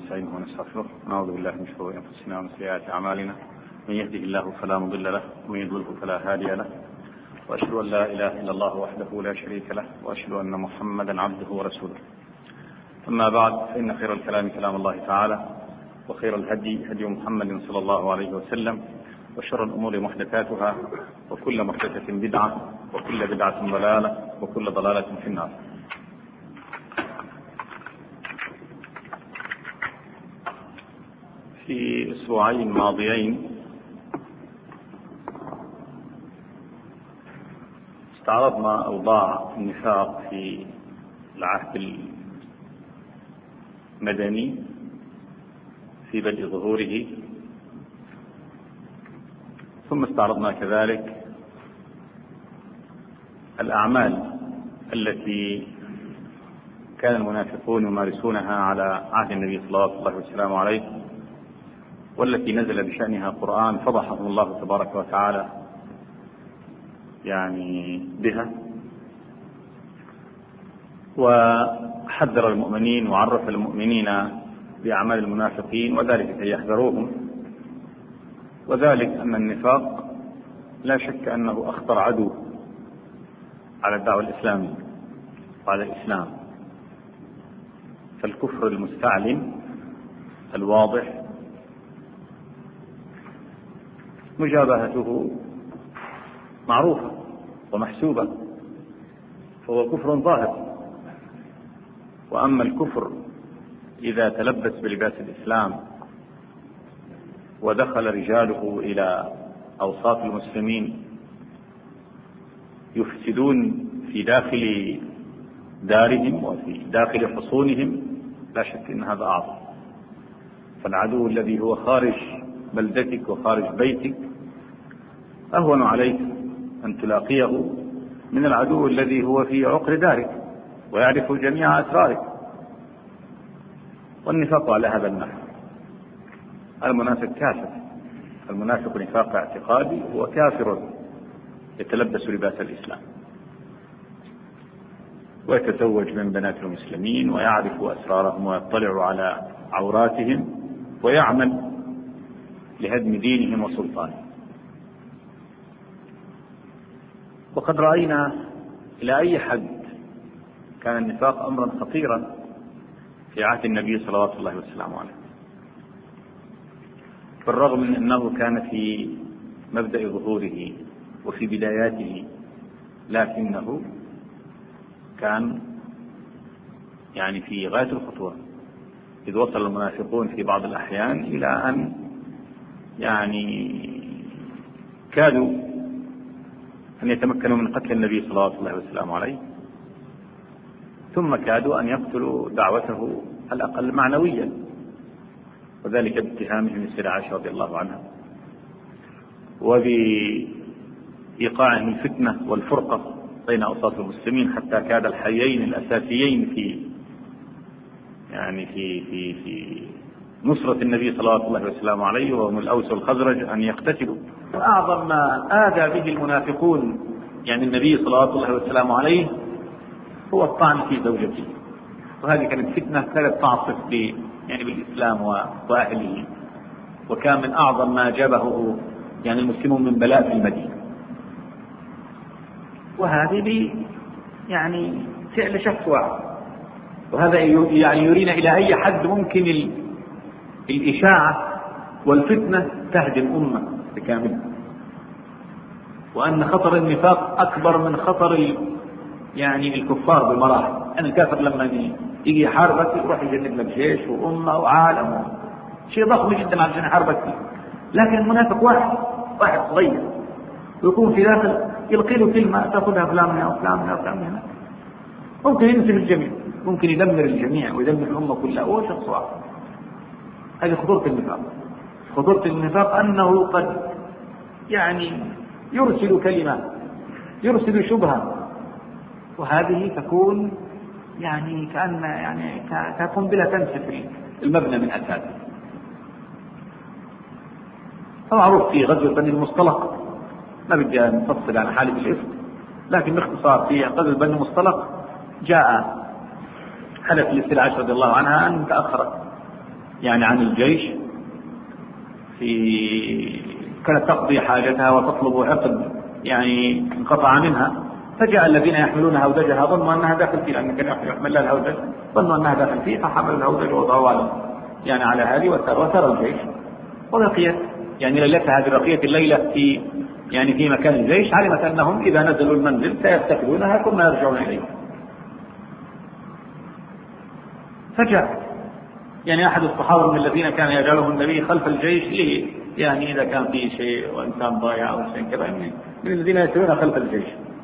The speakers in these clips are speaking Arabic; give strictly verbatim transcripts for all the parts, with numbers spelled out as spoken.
ونستعينه ونستغفره ونعوذ بالله من شرور أنفسنا ومن سيئات أعمالنا، من يهده الله فلا مضل له ومن يضلله فلا هادي له، وأشهد أن لا إله إلا الله وحده لا شريك له، وأشهد أن محمدا عبده ورسوله. أما بعد، فإن خير الكلام كلام الله تعالى، وخير الهدي هدي محمد صلى الله عليه وسلم، وشر الأمور محدثاتها، وكل محدثة بدعة، وكل بدعة ضلالة، وكل ضلالة في النار. في أسبوعين ماضيين استعرضنا أوضاع النفاق في العهد المدني في بدء ظهوره، ثم استعرضنا كذلك الأعمال التي كان المنافقون يمارسونها على عهد النبي صلى الله عليه وسلم عليه، والتي نزل بشأنها قرآن فضحهم الله تبارك وتعالى يعني بها، وحذر المؤمنين وعرف المؤمنين بأعمال المنافقين وذلك كي يحذروهم. وذلك أن النفاق لا شك أنه أخطر عدو على الدعوة الإسلامية وعلى الإسلام، فالكفر المستعلن الواضح مجابهته معروفة ومحسوبة، فهو كفر ظاهر. وأما الكفر إذا تلبس بلباس الإسلام ودخل رجاله إلى أوساط المسلمين يفسدون في داخل دارهم وفي داخل حصونهم، لا شك أن هذا أعظم. فالعدو الذي هو خارج بلدتك وخارج بيتك أهون عليك أن تلاقيه من العدو الذي هو في عقر دارك ويعرف جميع أسرارك. والنفاق على هذا النحو. المنافق كافر، المنافق نفاق اعتقادي، هو كافر يتلبس لباس الإسلام ويتزوج من بنات المسلمين ويعرف أسرارهم ويطلع على عوراتهم ويعمل لهدم دينهم وسلطانهم. وقد رأينا إلى أي حد كان النفاق أمرا خطيرا في عهد النبي صلى الله عليه وسلم عليه، بالرغم من أنه كان في مبدأ ظهوره وفي بداياته، لكنه كان يعني في غاية الخطورة، إذ وصل المنافقون في بعض الأحيان إلى أن يعني كادوا أن يتمكنوا من قتل النبي صلى الله عليه وسلم عليه، ثم كادوا أن يقتلوا دعوته على الأقل معنويا، وذلك باتهامهم السيدة عائشة رضي الله عنها وبإيقاعهم الفتنة والفرقة بين أوساط المسلمين، حتى كاد الحيين الأساسيين في يعني في في في نصرة النبي صلى الله عليه وسلم عليه، وهم الأوس والخزرج، أن يقتتلوا. وأعظم ما آذى به المنافقون يعني النبي صلى الله عليه وسلم عليه هو الطعن في زوجته، وهذه كانت فتنة كانت تعصف يعني بالإسلام وأهله، وكان من أعظم ما جابه يعني المسلمون من بلاء في المدينة. وهذه يعني فعل شفوى، وهذا يعني يرينا إلى أي حد ممكن الإشاعة والفتنة تهدم أمة بكاملها، وأن خطر النفاق أكبر من خطر يعني الكفار بمراحل. أن الكافر لما يجي يحاربك يروح يجنب لك جيش وأمة وعالم، شيء ضخم جدا عشان يحاربك فيه، لكن المنافق واحد واحد صغير ويكون في داخل يلقي له كلمة تأخذها فلان هنا وفلان هنا وفلان هنا، ممكن ينسف الجميع، ممكن يدمر الجميع ويدمر الأمة كلها، هو شخص واحد. هذه خطورة النفاق. خطورة النفاق أنه قد يعني يرسل كلمة، يرسل شبهة، وهذه تكون يعني كأن يعني كقنبلة تنسف المبنى من أساسه. معروف في غزوة بني المصطلق، ما بدي نفصل عن حالة الإفك، لكن باختصار في غزوة بني المصطلق جاء حلف للسيدة عائشة رضي الله عنها أن تأخرت يعني عن الجيش، في كانت تقضي حاجتها وتطلب عقد يعني انقطع منها، فجاء الذين يحملون هودجها ظنوا انها داخل فيه، لان كان يحمل لها الهودج ظنوا انها داخل فيه، فحملوا الهودج ووضعوا على يعني على هذه وسار الجيش وبقيت يعني ليلتها هذه بقية الليلة في يعني في مكان الجيش، علمت انهم اذا نزلوا المنزل سيفتقدونها ثم يرجعون اليه. فجاء يعني احد الصحابه من الذين كان يجعلهم النبي خلف الجيش ليه يعني اذا كان في شيء وانسان ضايع او شيء كذا من الذين يسيرون خلف الجيش.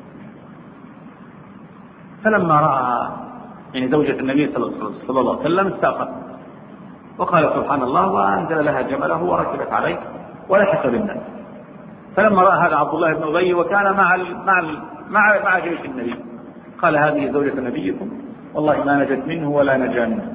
فلما راى يعني زوجة النبي صلى الله عليه وسلم استاقت وقال سبحان الله، وانزل لها جمله وركبت عليه ولحق بالناس. فلما راى هذا عبد الله بن ابي وكان مع ال مع ال مع مع جيش النبي قال هذه زوجة نبيكم والله ما نجت منه ولا نجا منه.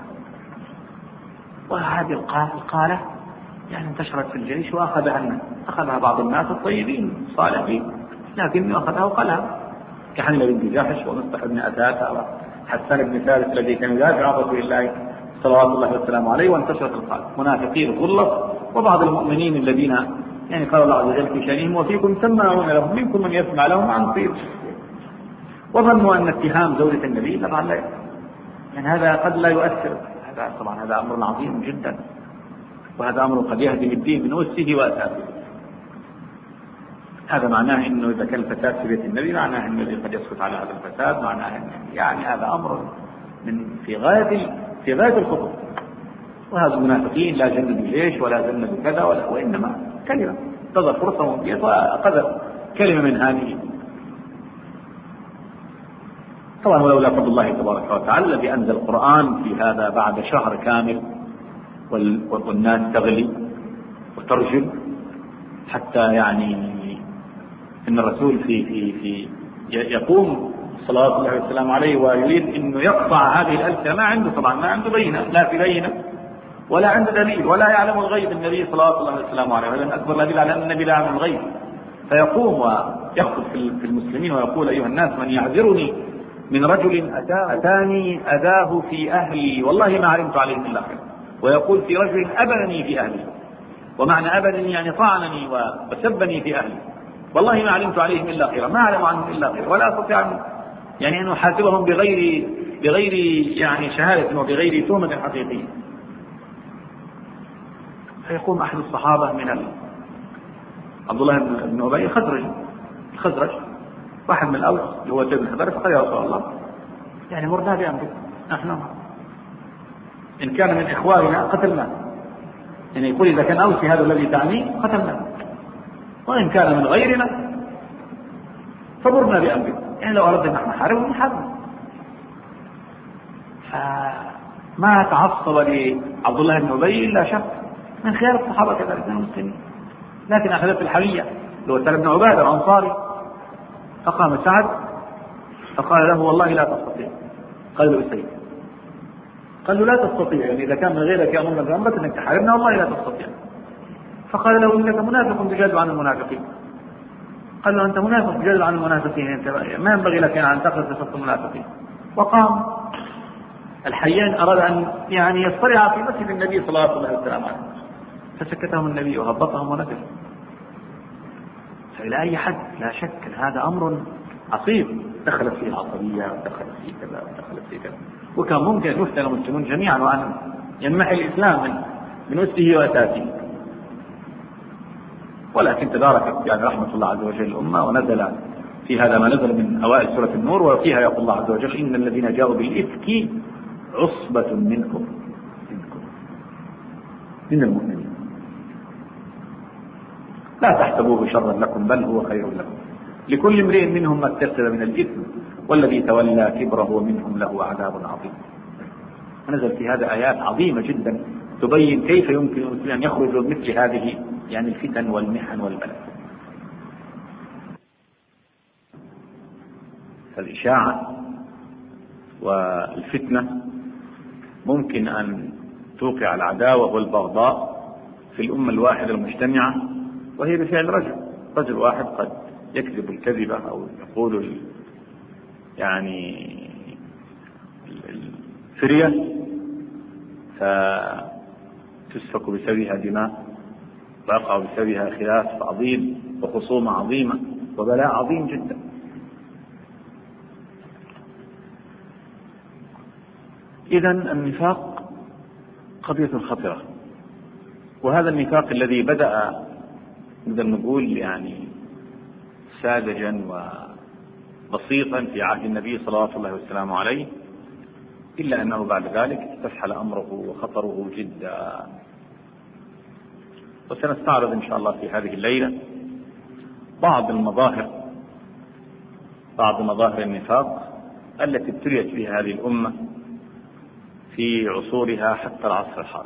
وهذه القالة يعني انتشرت في الجيش واخذها الناس، اخذها بعض الناس الطيبين الصالحين، لكن اخذها وقالها كحمله بنت جحش ومصطح بن اثاثه وحسان بن ثابت الذي كان يدافع عن رسول الله صلوات الله وسلامه عليه. وانتشرت القالة منافقين غلظ وبعض المؤمنين الذين يعني قال الله عز وجل في شأنهم وفيكم سماعون لهم منكم من يسمع لهم عن طيب، وظنوا ان اتهام زوجة النبي طبعا لا يعني هذا قد لا يؤثر، هذا طبعا هذا امر عظيم جدا، وهذا امر قد يهدم الدين من اسه واساسه. هذا معناه انه اذا كان الفساد في بيت النبي معناه ان الذي قد يسقط على هذا الفساد معناه إن يعني هذا امر من في غايه في غايه الخطر. وهذا المنافقين لا جند بجيش ولا جند بكذا ولا، وانما كلمه انتظر فرصه وانجز واخذ كلمه من هذه. طبعا ولولا فضل الله تبارك وتعالى الذي انزل القران في هذا بعد شهر كامل والناس تغلي وترجل، حتى يعني ان الرسول في في في يقوم صلوات الله وسلامه عليه ويريد انه يقطع هذه الالسنه، ما عنده طبعا ما عنده بينه، لا في بينه ولا عنده دليل ولا يعلم الغيب النبي صلوات الله وسلامه عليه، وهذا اكبر دليل على ان النبي لا يعلم الغيب. فيقوم ويخطب في المسلمين ويقول ايها الناس من يعذرني من رجل اتاني اذاه في اهلي والله ما علمت عليه الا خير، ويقول في رجل ابنني في اهلي، ومعنى ابنني يعني طعنني وسبني في اهلي، والله ما علمت عليهم الا خيرا، ما اعلم عنهم الا خير، ولا استطيع يعني ان احاسبهم بغير بغير يعني شهاده وبغير تهمه حقيقيه. فيقوم احد الصحابه من عبد الله بن ابي خزرج الخزرج واحد من الاوس اللي هو سيد الحضر، فقال يا رسول الله يعني مرنا بامرك، نحن ان كان من اخواننا قتلناه، يعني يقول اذا كان اوسي هذا الذي تعنيه قتلناه، وان كان من غيرنا فمرنا بامرك، يعني لو اردنا ان نحاربه نحاربه. فما تعصب لعبد الله بن ابي الا شخص من خيار الصحابه كذلك من المسلمين، لكن اخذت الحميه اللي هو سعد بن عباده الانصاري. فقام سعد فقال له والله لا تستطيع. قال له سيد، قال له لا تستطيع يعني اذا كان من غيرك يامرنا بامرك انك تحاربنا والله لا تستطيع. فقال له انك منافق بجد عن المنافقين. قال له انت منافق بجد عن المنافقين، انت ما ينبغي لك ان تخرج في صف المنافقين. وقام الحيان اراد ان يعني يصطلع في مسجد النبي صلى الله عليه وسلم، فسكتهم النبي وهبطهم ونزل. فإلى أي حد لا شك هذا أمر عصيب، دخلت فيه العصبية ودخلت فيه كذا ودخلت فيه كذا، وكان ممكن أن يفتن المسلمون جميعا وأن ينمحي الإسلام من من أسه وأساسه. ولكن تباركت يعني رحمة الله عز وجل الأمة، ونزل في هذا ما نزل من أوائل سورة النور، وفيها يقول الله عز وجل إن الذين جاءوا بالإفك عصبة منكم من المؤمنين لا تحسبوه شرا لكم بل هو خير لكم لكل امرئ منهم ما اكتسب من الإثم والذي تولى كبره منهم له عذاب عظيم. ونزل في هذا آيات عظيمة جدا تبين كيف يمكن أن يخرج مثل هذه يعني الفتن والمحن والبلاء. فالإشاعة والفتنة ممكن أن توقع العداوة والبغضاء في الأمة الواحدة المجتمعة، وهي بفعل رجل رجل واحد قد يكذب الكذبة أو يقول يعني الفرية تسفك بسببها دماء ويقع بسببها خلاف عظيم وخصومة عظيمة وبلاء عظيم جدا. إذن النفاق قضية خطرة، وهذا النفاق الذي بدأ نقدر نقول يعني ساذجا وبسيطا في عهد النبي صلى الله عليه وسلم عليه، إلا أنه بعد ذلك استفحل أمره وخطره جدا. وسنستعرض إن شاء الله في هذه الليلة بعض المظاهر بعض مظاهر النفاق التي ابتليت بها هذه الأمة في عصورها حتى العصر الحاضر.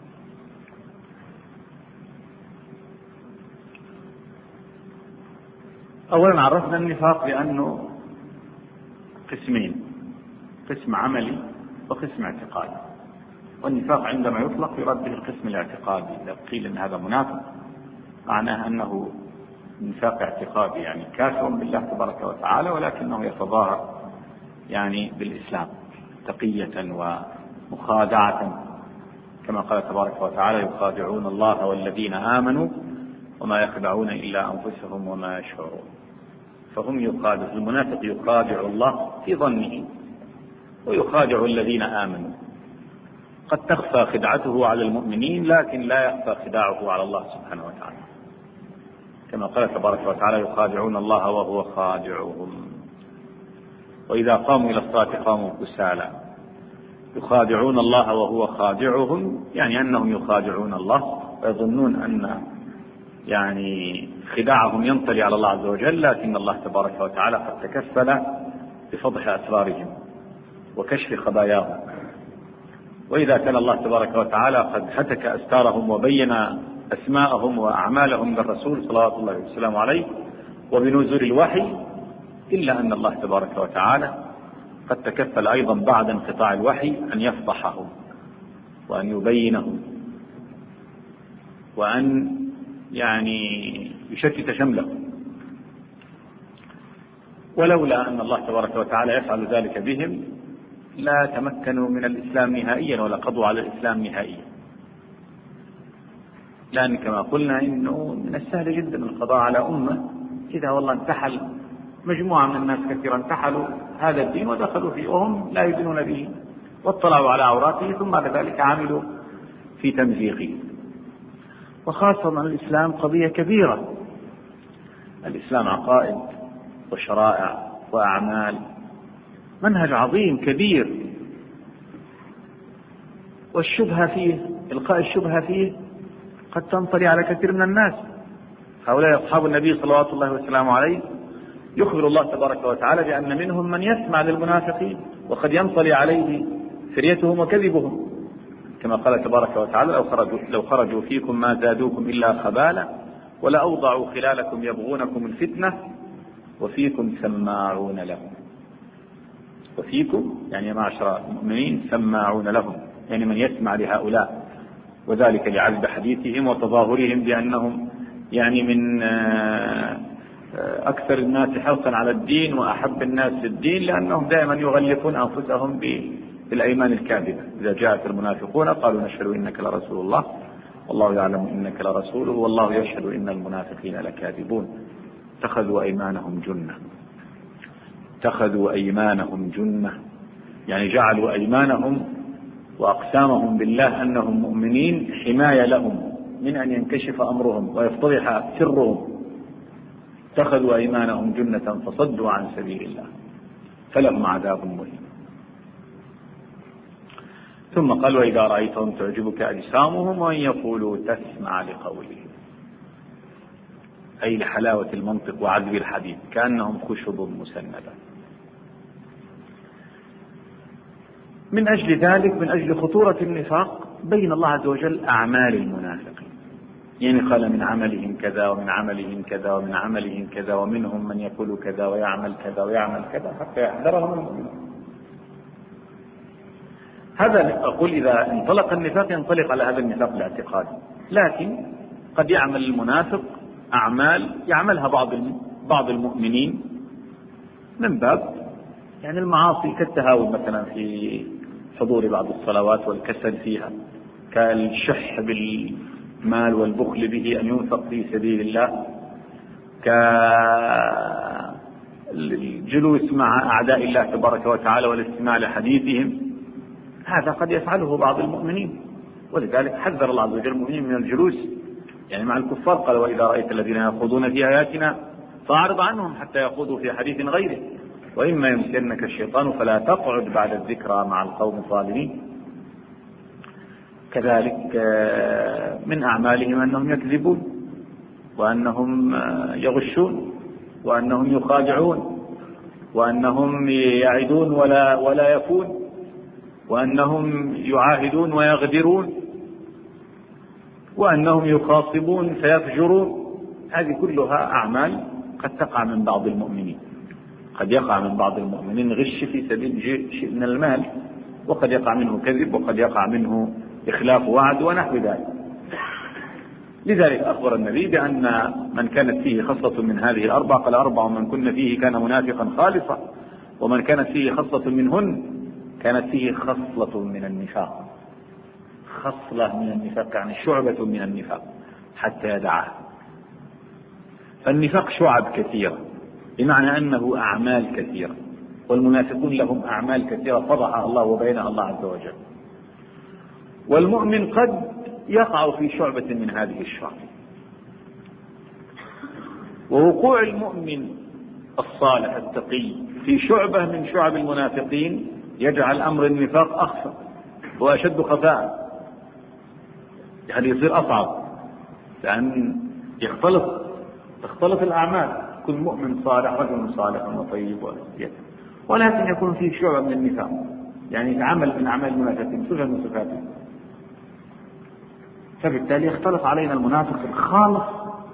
أولا عرفنا النفاق بأنه قسمين، قسم عملي وقسم اعتقادي. والنفاق عندما يطلق يراد به القسم الاعتقادي. إذا قيل أن هذا منافق معناه أنه نفاق اعتقادي، يعني كافر بالله تبارك وتعالى ولكنه يتظاهر يعني بالإسلام تقية ومخادعة، كما قال تبارك وتعالى يخادعون الله والذين آمنوا وما يخدعون إلا أنفسهم وما يشعرون. فهم يخادع، المنافق يخادع الله في ظنه ويخادع الذين آمنوا. قد تخفى خدعته على المؤمنين لكن لا يخفى خداعه على الله سبحانه وتعالى، كما قال تبارك وتعالى يخادعون الله وهو خادعهم وإذا قاموا إلى الصلاة قاموا كسالى. يخادعون الله وهو خادعهم يعني أنهم يخادعون الله ويظنون أن يعني خداعهم ينطلي على الله عز وجل، لكن الله تبارك وتعالى قد تكفل بفضح أسرارهم وكشف خباياهم. وإذا كان الله تبارك وتعالى قد هتك أستارهم وبين أسماءهم وأعمالهم بالرسول صلى الله عليه وسلم عليه وبنزول الوحي، إلا أن الله تبارك وتعالى قد تكفل أيضا بعد انقطاع الوحي أن يفضحهم وأن يبينهم وأن يعني يشتت شملهم. ولولا أن الله تبارك وتعالى يفعل ذلك بهم لا تمكنوا من الإسلام نهائيا ولا قضوا على الإسلام نهائيا، لأن كما قلنا إنه من السهل جدا القضاء على أمة إذا والله انتحل مجموعة من الناس كثيرا انتحلوا هذا الدين ودخلوا فيه وهم لا يدينون به واطلعوا على عوراته ثم بعد ذلك عملوا في تمزيقه. وخاصة الإسلام قضية كبيرة، الإسلام عقائد وشرائع وأعمال، منهج عظيم كبير، والشبهة فيه إلقاء الشبهة فيه قد تنطلي على كثير من الناس. هؤلاء أصحاب النبي صلى الله عليه وسلم عليه يخبر الله تبارك وتعالى بأن منهم من يسمع للمنافقين وقد ينطلي عليه فريتهم وكذبهم، كما قال تبارك وتعالى لو خرجوا, لو خرجوا فيكم ما زادوكم إلا خبالا ولأوضعوا خلالكم يبغونكم الفتنة وفيكم سماعون لهم. وفيكم يعني معشر المؤمنين سماعون لهم، يعني من يسمع لهؤلاء، وذلك لعذب حديثهم وتظاهرهم بأنهم يعني من أكثر الناس حرصا على الدين وأحب الناس للدين، لأنهم دائما يغلفون أنفسهم بالأيمان الكاذبة. إذا جاءت المنافقون قالوا نشهد إنك لرسول الله والله يعلم إنك لرسوله والله يشهد إن المنافقين لكاذبون. اتخذوا أيمانهم جنة، اتخذوا أيمانهم جنة يعني جعلوا أيمانهم وأقسامهم بالله أنهم مؤمنين حماية لهم من أن ينكشف أمرهم ويفتضح سرهم. اتخذوا أيمانهم جنة فصدوا عن سبيل الله فلهم عذاب مهين. ثم قال وإذا رأيتهم تعجبك أجسامهم وإن يقولوا تسمع لقولهم، أي لحلاوة المنطق وعذب الحديث كأنهم خشب مسندة. من أجل ذلك، من أجل خطورة النفاق، بين الله عز وجل أعمال المنافقين، يعني قال من عملهم كذا ومن عملهم كذا ومن عملهم كذا ومنهم من يقول كذا ويعمل كذا ويعمل كذا حتى يحذرهم المؤمنون. هذا أقول إذا انطلق النفاق ينطلق على هذا النفاق الاعتقادي، لكن قد يعمل المنافق أعمال يعملها بعض بعض المؤمنين من باب يعني المعاصي، كالتهاون مثلا في حضور بعض الصلوات والكسل فيها، كالشح بالمال والبخل به أن ينفق في سبيل الله، كالجلوس مع أعداء الله تبارك وتعالى والاستماع لحديثهم. هذا قد يفعله بعض المؤمنين، ولذلك حذر الله عز وجل المؤمنين من الجلوس يعني مع الكفار. قال: وإذا رأيت الذين يخوضون في آياتنا فأعرض عنهم حتى يخوضوا في حديث غيره، وإما يمسنك الشيطان فلا تقعد بعد الذكرى مع القوم الظالمين. كذلك من أعمالهم أنهم يكذبون، وأنهم يغشون، وأنهم يخادعون، وأنهم يعدون ولا ولا يفون، وأنهم يعاهدون ويغدرون، وأنهم يخاصبون فيفجرون. هذه كلها أعمال قد تقع من بعض المؤمنين. قد يقع من بعض المؤمنين غش في سبيل شيء من المال، وقد يقع منه كذب، وقد يقع منه إخلاف وعد ونحو ذلك. لذلك أخبر النبي بأن من كانت فيه خصلة من هذه الأربع، قال: أربع من كن فيه كان منافقا خالصا، ومن كانت فيه خصلة منهن كانت فيه خصلة من النفاق. خصلة من النفاق يعني شعبة من النفاق حتى يدعها. فالنفاق شعب كثيرة، بمعنى أنه أعمال كثيرة، والمنافقون لهم أعمال كثيرة فضحها الله وبينها الله عز وجل. والمؤمن قد يقع في شعبة من هذه الشعب. ووقوع المؤمن الصالح التقي في شعبة من شعب المنافقين يجعل أمر النفاق أخفى وأشد خفاء، يعني يصير أصعب، لأن يختلط تختلط الأعمال. كل مؤمن صالح رجل صالح وطيب ويتم، ولكن يكون فيه شعبة من النفاق، يعني عمل من أعمال المنافقين، صفة من صفاتهم. فبالتالي يختلط علينا المنافق الخالص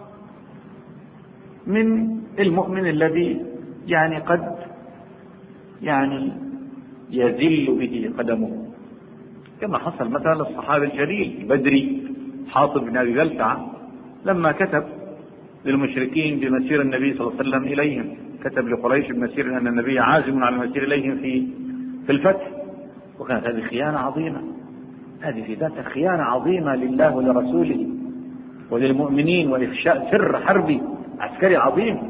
من المؤمن الذي يعني قد يعني يذل به قدمه، كما حصل مثلا للصحابي الجليل البدري حاطب بن أبي بلتعة لما كتب للمشركين بمسير النبي صلى الله عليه وسلم إليهم، كتب لقريش بمسير أن النبي عازم على المسير إليهم في في الفتح. وكانت هذه خيانة عظيمة، هذه في ذاتها خيانة عظيمة لله ولرسوله وللمؤمنين، وإفشاء سر حربي عسكري عظيم.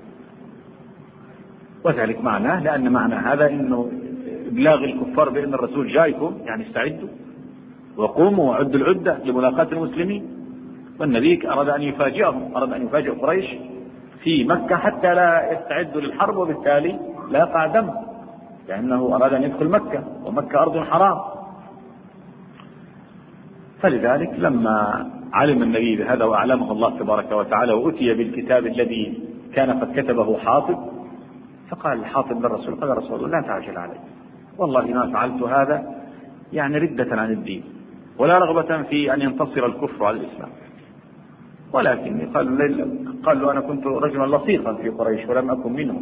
وذلك معناه، لأن معنى هذا إنه إبلاغ الكفار بأن الرسول جايكم، يعني استعدوا وقوموا وعدوا العدة لملاقاة المسلمين. والنبي أراد أن يفاجئهم، أراد أن يفاجئ قريش في مكة حتى لا يستعدوا للحرب، وبالتالي لا يقع دم، لأنه أراد أن يدخل مكة، ومكة أرض حرام. فلذلك لما علم النبي بهذا وأعلمه الله تبارك وتعالى وأتي بالكتاب الذي كان قد كتبه حاطب، فقال حاطب للرسول: قال رسول الله لا تعجل علي، والله ما فعلت هذا يعني ردة عن الدين، ولا رغبة في أن ينتصر الكفر على الإسلام، ولكن قال, قال له: أنا كنت رجلا لصيقا في قريش ولم أكن منهم.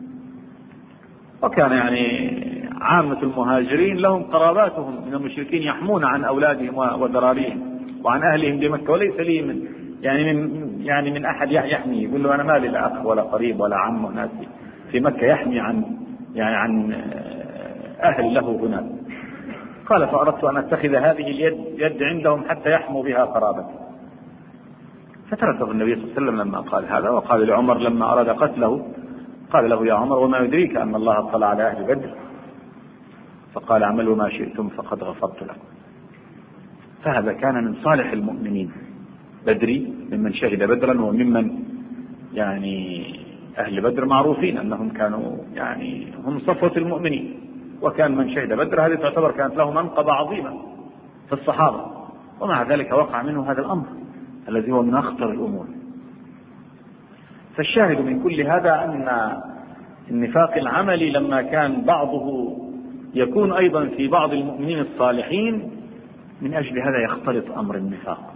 وكان يعني عامة المهاجرين لهم قراباتهم من المشركين يحمون عن أولادهم وذراريهم وعن أهلهم بمكة، وليس لي من يعني من يعني من أحد يحمي. يقول له: أنا ما لي لا أخ ولا قريب ولا عم وناس في مكة يحمي عن يعني عن أهل له هناك. قال: فأردت أن أتخذ هذه اليد يد عندهم حتى يحموا بها قرابتي. فتركه النبي صلى الله عليه وسلم لما قال هذا. وقال لعمر لما أراد قتله، قال له: يا عمر، وما يدريك أن الله اطلع على أهل بدر؟ فقال: اعملوا ما شئتم فقد غفرت لكم. فهذا كان من صالح المؤمنين، بدري ممن شهد بدرا، وممن يعني أهل بدر معروفين أنهم كانوا يعني هم صفوة المؤمنين، وكان من شهد بدر هذه تعتبر كانت له منقبة عظيمة في الصحابة، ومع ذلك وقع منه هذا الأمر الذي هو من أخطر الأمور. فالشاهد من كل هذا أن النفاق العملي لما كان بعضه يكون أيضا في بعض المؤمنين الصالحين، من أجل هذا يختلط أمر النفاق،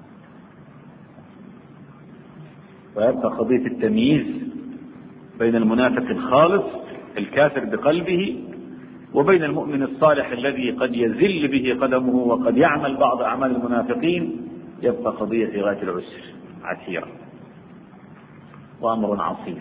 ويبقى قضية التمييز بين المنافق الخالص الكافر بقلبه وبين المؤمن الصالح الذي قد يزل به قدمه وقد يعمل بعض أعمال المنافقين، يبقى قضية في غاية العسر عسيرة وأمر عصيب،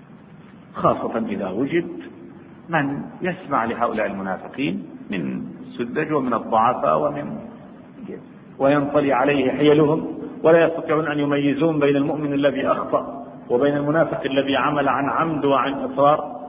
خاصة إذا وجد من يسمع لهؤلاء المنافقين من السذج ومن الضعفاء ومن وينطلي عليه حيلهم، ولا يستطيعون أن يميزون بين المؤمن الذي أخطأ وبين المنافق الذي عمل عن عمد وعن إصرار.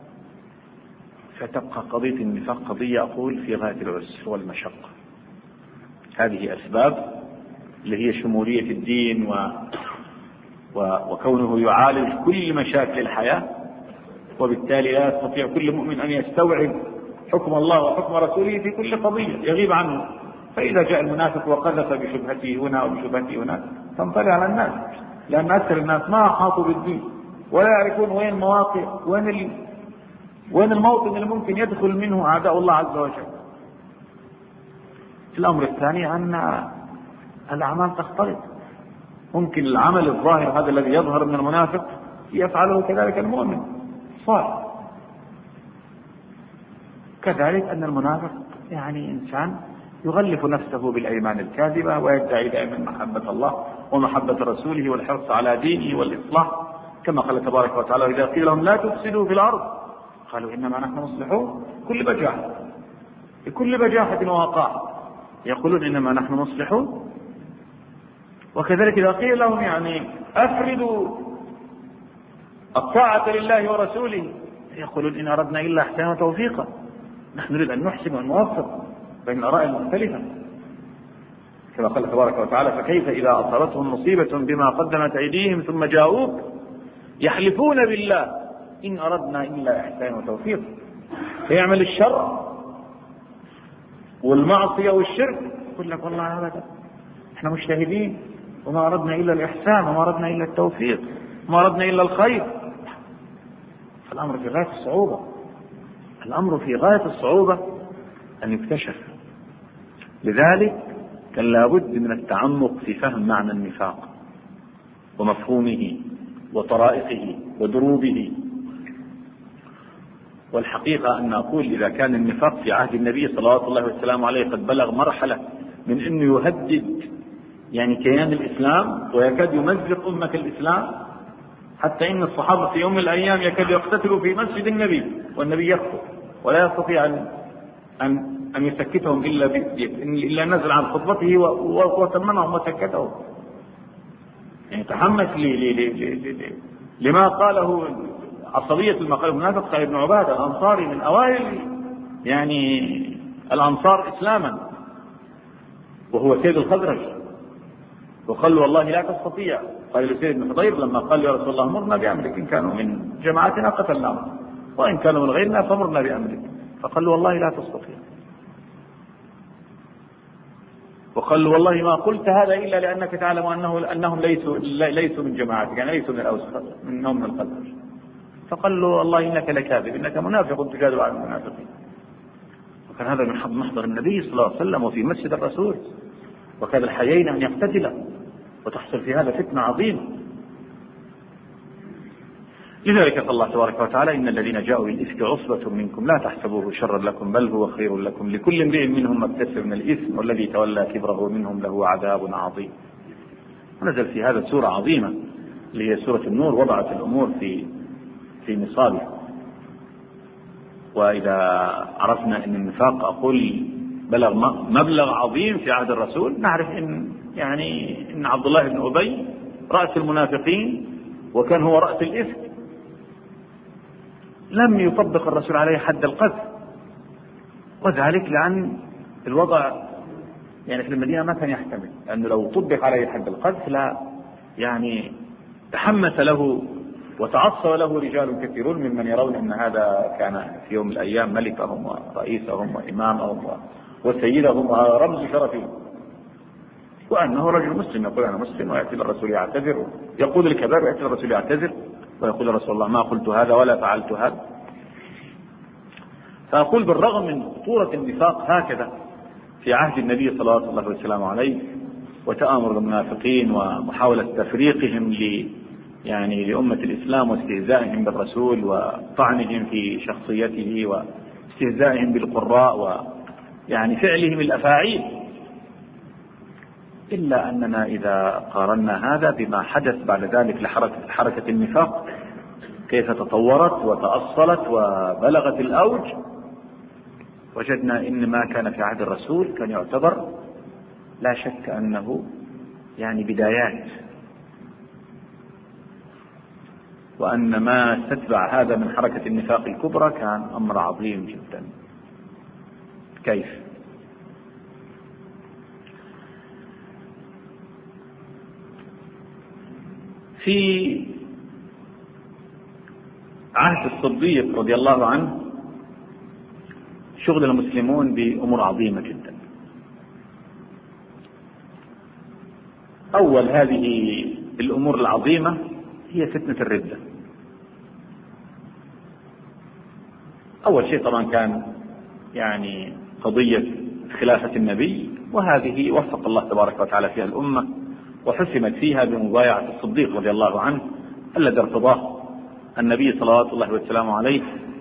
فتبقى قضية النفاق قضية أقول في غاية العسر والمشقة. هذه أسباب اللي هي شمولية الدين و... و... وكونه يعالج كل مشاكل الحياة، وبالتالي لا يستطيع كل مؤمن أن يستوعب حكم الله وحكم رسوله في كل قضية، يغيب عنه. فإذا جاء المنافق وقذف بشبهته هنا وبشبهته هناك تنطلي على الناس، لأن أكثر الناس ما أحاطوا بالدين ولا يعرفون وين المواقع وين ال... وين الموطن اللي ممكن يدخل منه أعداء الله عز وجل. الأمر الثاني أن الأعمال تختلط، ممكن العمل الظاهر هذا الذي يظهر من المنافق يفعله كذلك المؤمن صالح. كذلك أن المنافق يعني إنسان يغلف نفسه بالأيمان الكاذبة ويدعي دائما محبة الله ومحبة رسوله والحرص على دينه والإصلاح، كما قال تبارك وتعالى: إذا قيل لهم لا تفسدوا في الأرض قالوا إنما نحن مصلحون. كل بجاحة بكل بجاحة ووقاحة يقولون إنما نحن مصلحون. وكذلك إذا قيل لهم يعني أفردوا الطاعة لله ورسوله يقولون إن أردنا إلا إحسانا وتوفيقا، نحن نريد أن نحسن ونوفق بين الآراء المختلفة، كما قال تبارك وتعالى: فكيف إذا أصابتهم مصيبة بما قدمت أيديهم ثم جاءوك يحلفون بالله إن أردنا إلا إحسانا وتوفيقا. فيعمل الشر والمعصية والشرك يقول لك والله أبدا احنا مجتهدين وما أردنا إلا الإحسان وما أردنا إلا التوفيق وما أردنا إلا الخير. فالأمر في غاية الصعوبة، الأمر في غاية الصعوبة أن يكتشف. لذلك كان لابد من التعمق في فهم معنى النفاق ومفهومه وطرائقه ودروبه. والحقيقة أن أقول إذا كان النفاق في عهد النبي صلى الله عليه وسلم عليه قد بلغ مرحلة من أنه يهدد يعني كيان الإسلام ويكاد يمزق أمة الإسلام، حتى إن الصحابة في يوم من الأيام يكاد يقتتلوا في مسجد النبي والنبي يخطب ولا يستطيع أن أن أن يسكتهم إلا إلا نزل عن خطبته وتمنهم وسكتهم. يعني تحمس لي لي لي لي لي لما قاله عصبية المقال المنافق سعيد بن عبادة الأنصاري من أوائل يعني الأنصار إسلاما، وهو سيد الخزرج، وقال والله لا تستطيع. قال لسيد بن حضير لما قال يا رسول الله مرنا بأمرك، إن كانوا من جماعتنا قتلناهم وإن كانوا من غيرنا فمرنا بأمرك. فقال والله لا تستطيع. وقال والله ما قلت هذا إلا لأنك تعلم أنه أنهم ليسوا ليسوا من جماعتك، يعني ليسوا من الأوس منهم من الخزرج. فقال له والله إنك لكاذب، إنك منافق تجادل عن المنافقين. وكان هذا من محضر النبي صلى الله عليه وسلم وفي مسجد الرسول، وكان الحيين أن يقتتل وتحصل في هذا فتنة عظيمة. لذلك قال الله تبارك وتعالى: إن الذين جاءوا بالإفك عصبة منكم لا تحسبوه شرا لكم بل هو خير لكم لكل امرئ منهم ما اكتسب من الإثم والذي تولى كبره منهم له عذاب عظيم. ونزل في هذا سورة عظيمة اللي هي سورة النور، وضعت الأمور في في نصابها. وإذا عرفنا أن النفاق أقول بلغ مبلغ عظيم في عهد الرسول، نعرف إن يعني إن عبد الله بن أبي رأس المنافقين وكان هو رأس الإفك لم يطبق الرسول عليه حد القذف، وذلك لأن الوضع يعني في المدينة ما كان يحتمل، لأنه لو طبق عليه حد القذف لا يعني تحمس له وتعصب له رجال كثيرون ممن يرون أن هذا كان في يوم من الأيام ملكهم ورئيسهم وإمامهم وسيدهم ورمز شرفهم، وأنه رجل مسلم يقول أنا مسلم ويأتي الرسول يعتذر، يقول الكبار ويأتي الرسول يعتذر ويقول رسول الله ما قلت هذا ولا فعلت هذا. فأقول بالرغم من خطورة النفاق هكذا في عهد النبي صلى الله عليه وسلم عليه وتآمر المنافقين ومحاولة تفريقهم ل يعني لأمة الإسلام واستهزائهم بالرسول وطعنهم في شخصيته واستهزائهم بالقراء ويعني فعلهم الأفاعيل، إلا أننا إذا قارنا هذا بما حدث بعد ذلك لحركة حركة النفاق كيف تطورت وتأصلت وبلغت الأوج، وجدنا إن ما كان في عهد الرسول كان يعتبر لا شك أنه يعني بدايات، وأن ما تتبع هذا من حركة النفاق الكبرى كان أمر عظيم جدا. كيف؟ في عهد الصديق رضي الله عنه شغل المسلمون بأمور عظيمة جدا. أول هذه الأمور العظيمة هي فتنة الردة. أول شيء طبعا كان يعني قضية خلافة النبي، وهذه وفق الله تبارك وتعالى فيها الأمة وحسمت فيها بمبايعة الصديق رضي الله عنه الذي ارتضاه النبي صلوات الله وسلامه عليه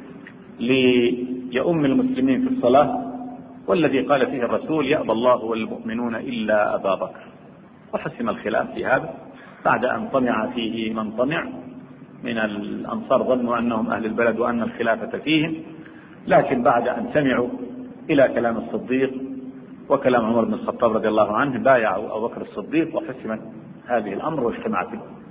ليؤم المسلمين في الصلاة، والذي قال فيه الرسول: يأبى الله والمؤمنون إلا أبا بكر. وحسم الخلاف في هذا بعد أن طمع فيه من طمع من الأنصار، ظنوا أنهم أهل البلد وأن الخلافة فيهم، لكن بعد أن سمعوا إلى كلام الصديق وكلام عمر بن الخطاب رضي الله عنه بايعوا أبو بكر الصديق وحسمت هذه الأمر واجتمعت.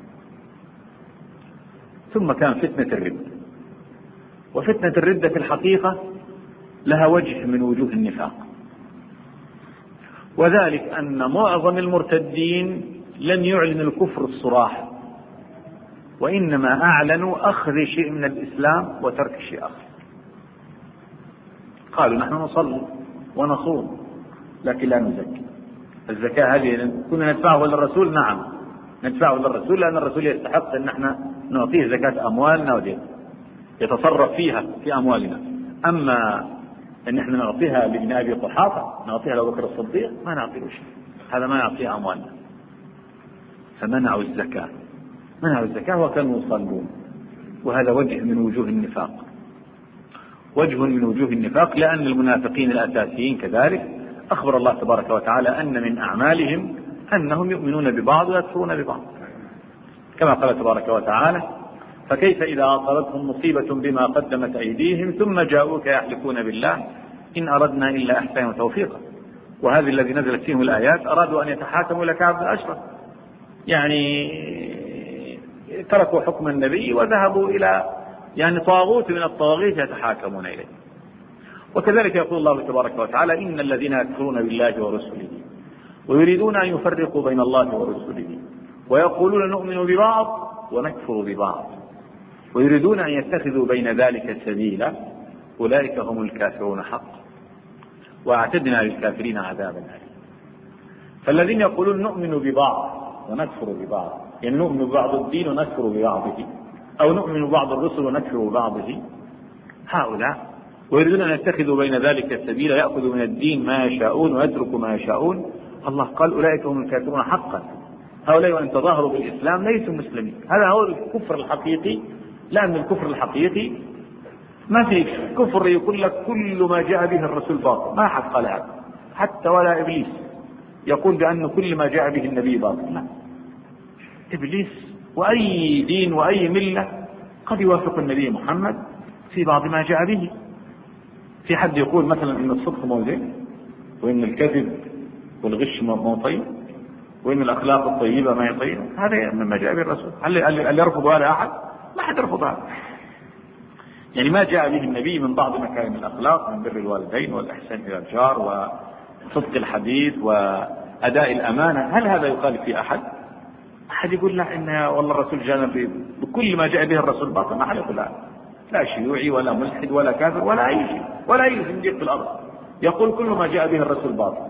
ثم كان فتنة الردة. وفتنة الردة في الحقيقة لها وجه من وجوه النفاق، وذلك أن معظم المرتدين لم يعلنوا الكفر الصراح، وإنما أعلنوا أخذ شيء من الإسلام وترك شيء آخر. قالوا: نحن نصلي ونصوم لكن لا نزكي. الزكاة هذه كنا ندفعه للرسول، نعم ندفعه للرسول لأن الرسول يستحق أن نحن نعطيه زكاة أموالنا ودين يتصرف فيها في أموالنا. أما أن نحن نعطيها لابن أبي قحافة، نعطيها لأبو بكر الصديق، ما نعطيه شيء، هذا ما يعطيه أموالنا. فمنعوا الزكاة، منعوا الزكاة وكانوا يصلون، وهذا وجه من وجوه النفاق، وجه من وجوه النفاق، لأن المنافقين الأساسيين كذلك أخبر الله تبارك وتعالى أن من أعمالهم أنهم يؤمنون ببعض ويكفرون ببعض، كما قال تبارك وتعالى: فكيف إذا أصابتهم مصيبة بما قدمت أيديهم ثم جاءوك يحلفون بالله إن أردنا إلا إحسانا وتوفيقا. وهذه الذي نزلت فيهم الآيات أرادوا أن يتحاكموا إلى كعب بن الأشرف، يعني تركوا حكم النبي وذهبوا إلى يعني طاغوت من الطواغيت يتحاكمون إليه. وكذلك يقول الله تبارك وتعالى: إن الذين يكفرون بالله ورسله ويريدون أن يفرقوا بين الله ورسله ويقولون نؤمن ببعض ونكفر ببعض ويريدون أن يتخذوا بين ذلك سبيلا أولئك هم الكافرون حقا وأعتدنا للكافرين عذابا أليما. فالذين يقولون نؤمن ببعض ونكفر ببعض، يعني نؤمن ببعض الدين ونكفر ببعضه، أو نؤمن ببعض الرسل ونكفر ببعضه، هؤلاء ويريدون أن يتخذوا بين ذلك سبيلا يأخذوا من الدين ما يشاءون ويتركوا ما يشاءون. الله قال: أولئك هم الكافرون حقا. هؤلاء وإن تظاهروا بالإسلام ليسوا مسلمين. هذا هو الكفر الحقيقي، لأن الكفر الحقيقي ما في كفر يقول لك كل ما جاء به الرسول باطل، ما حد قال هذا، حتى ولا إبليس يقول بأن كل ما جاء به النبي باطل، لا. إبليس وأي دين وأي ملة قد يوافق النبي محمد في بعض ما جاء به. في حد يقول مثلا إن الصدق مو زين، وإن الكذب والغش مو طيب، وإن الأخلاق الطيبة ما هي طيبة، هذا مما جاء به الرسول. هل يرفض هذا أحد؟ ما حد يرفض هذا. يعني ما جاء به النبي من بعض مكارم الأخلاق، من بر الوالدين والإحسان إلى الجار وصدق الحديث وأداء الأمانة، هل هذا يخالف في أحد؟ أحد يقول لا، إن والله الرسول جاءنا بكل ما جاء به الرسول باطل، ما حد يقول لا، لا شيوعي ولا ملحد ولا كافر ولا أي شيء ولا أي زنديق في الأرض يقول كل ما جاء به الرسول باطل،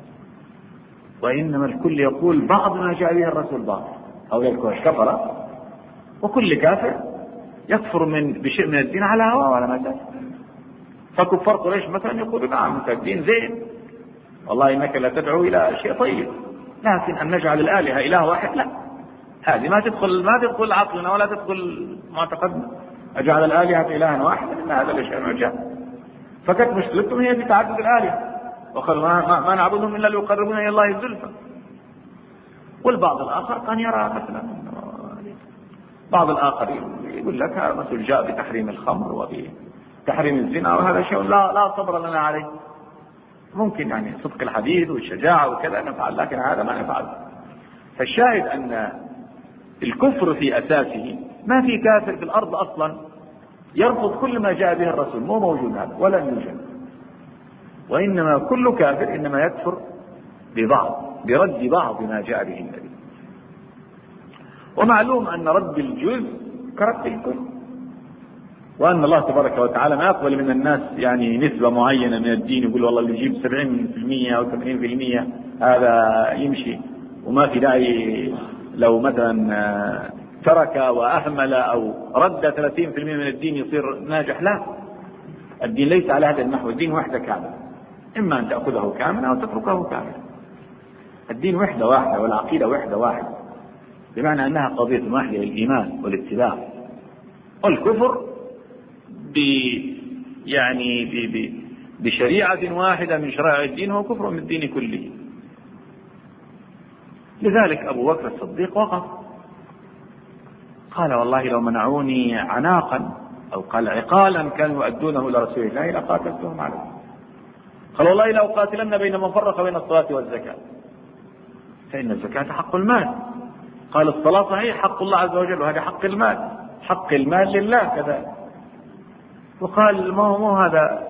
وإنما الكل يقول بعض ما جاء به الرسول باطل. أو يكون كفر، وكل كافر يكفر من بشيء من الدين على هواه ولا مزاج. فكفار قريش مثلا يقولوا نعم الدين زين، والله إنك لا تدعو إلى شيء طيب، لكن أن نجعل الآلهة إله واحد لا، هذه ما تدخل ما تدخل عقلنا ولا تدخل معتقدنا. أجعل الآلهة إلها واحدا إن هذا لشيء عجاب. فكانت مشكلتهم هي في تعدد الآلهة، وقالوا ما, ما نعبدهم إلا ليقربونا إلى الله زلفى. والبعض الآخر كان يرى مثلا بعض الآخرين يقول لك الرسول جاء بتحريم الخمر تحريم الزنا، وهذا شيء لا لا صبر لنا عليه. ممكن يعني صدق الحديث والشجاعة وكذا نفعل، لكن هذا ما نفعل. فالشاهد أن الكفر في أساسه ما في كافر في الأرض أصلا يرفض كل ما جاء به الرسول، مو موجود هذا ولا يوجد. وإنما كل كافر إنما يكفر ببعض، برد بعض ما جاء به النبي. ومعلوم أن رد الجزء كرد الكل، وأن الله تبارك وتعالى ما يقبل من الناس يعني نسبة معينة من الدين، يقول والله اللي يجيب سبعين في المية أو ثمانين في المية هذا يمشي، وما في داعي لو مثلا ترك وأهمل أو رد ثلاثين في المية من الدين يصير ناجح. لا، الدين ليس على هذا النحو. الدين وحده كامل، إما أن تأخذه كاملا أو تتركه كاملا. الدين وحده واحدة والعقيدة وحده واحدة، بمعنى أنها قضية واحدة، الإيمان والاتباع. والكفر ب يعني ب ب بشريعة واحدة من شرائع الدين هو كفر من الدين كله. لذلك أبو بكر الصديق وقف قال والله لو منعوني عناقا أو قال عقالا كانوا يؤدونه إلى رسول الله لقاتلتهم عليه. قال والله لو قاتلن بين من فرق بين الصلاة والزكاة، فإن الزكاة حق المال. قال الصلاة صحيح حق الله عز وجل، وهذا حق المال، حق المال لله كذلك. وقال ما هو مو هذا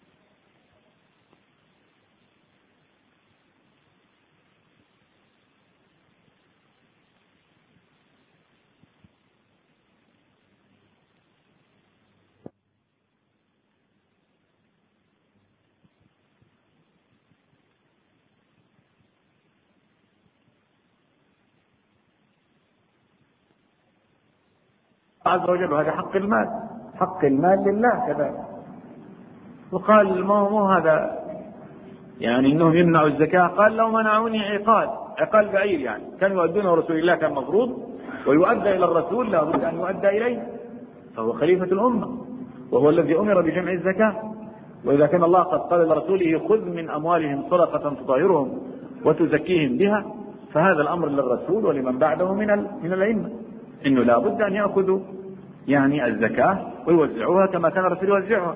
عز وجل، وهذا حق المال، حق المال لله كذلك. وقال ما هو مو هذا يعني انهم يمنعوا الزكاة. قال لو منعوني عقال، عقال بعير يعني كانوا يؤدونه رسول الله كان مفروض ويؤدى الى الرسول، لا بد ان يؤدى اليه، فهو خليفة الامة وهو الذي امر بجمع الزكاة. واذا كان الله قد قال لرسوله خذ من اموالهم صدقة تطهرهم وتزكيهم بها، فهذا الامر للرسول ولمن بعده من من الائمة، انه لا بد ان ياخذوا يعني الزكاة ويوزعوها كما كان الرسول يوزعها.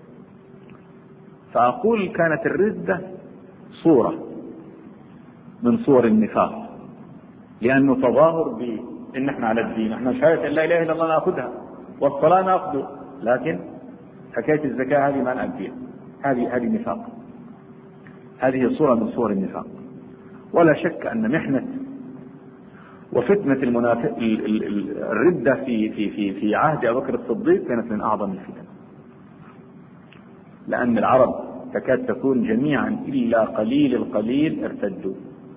فأقول كانت الردة صورة من صور النفاق، لأنه تظاهر بأن احنا على الدين، احنا شهادة أن لا إله إلا الله نأخذها، والصلاة نأخذ، لكن حكاية الزكاة هذه ما نأديها، هذه هذه نفاق، هذه صورة من صور النفاق. ولا شك أن محنة وفتنة المنافق الردة في في في في عهد أبي بكر الصديق كانت من أعظم الفتن، لأن العرب تكاد تكون جميعا إلا قليل القليل ارتدوا،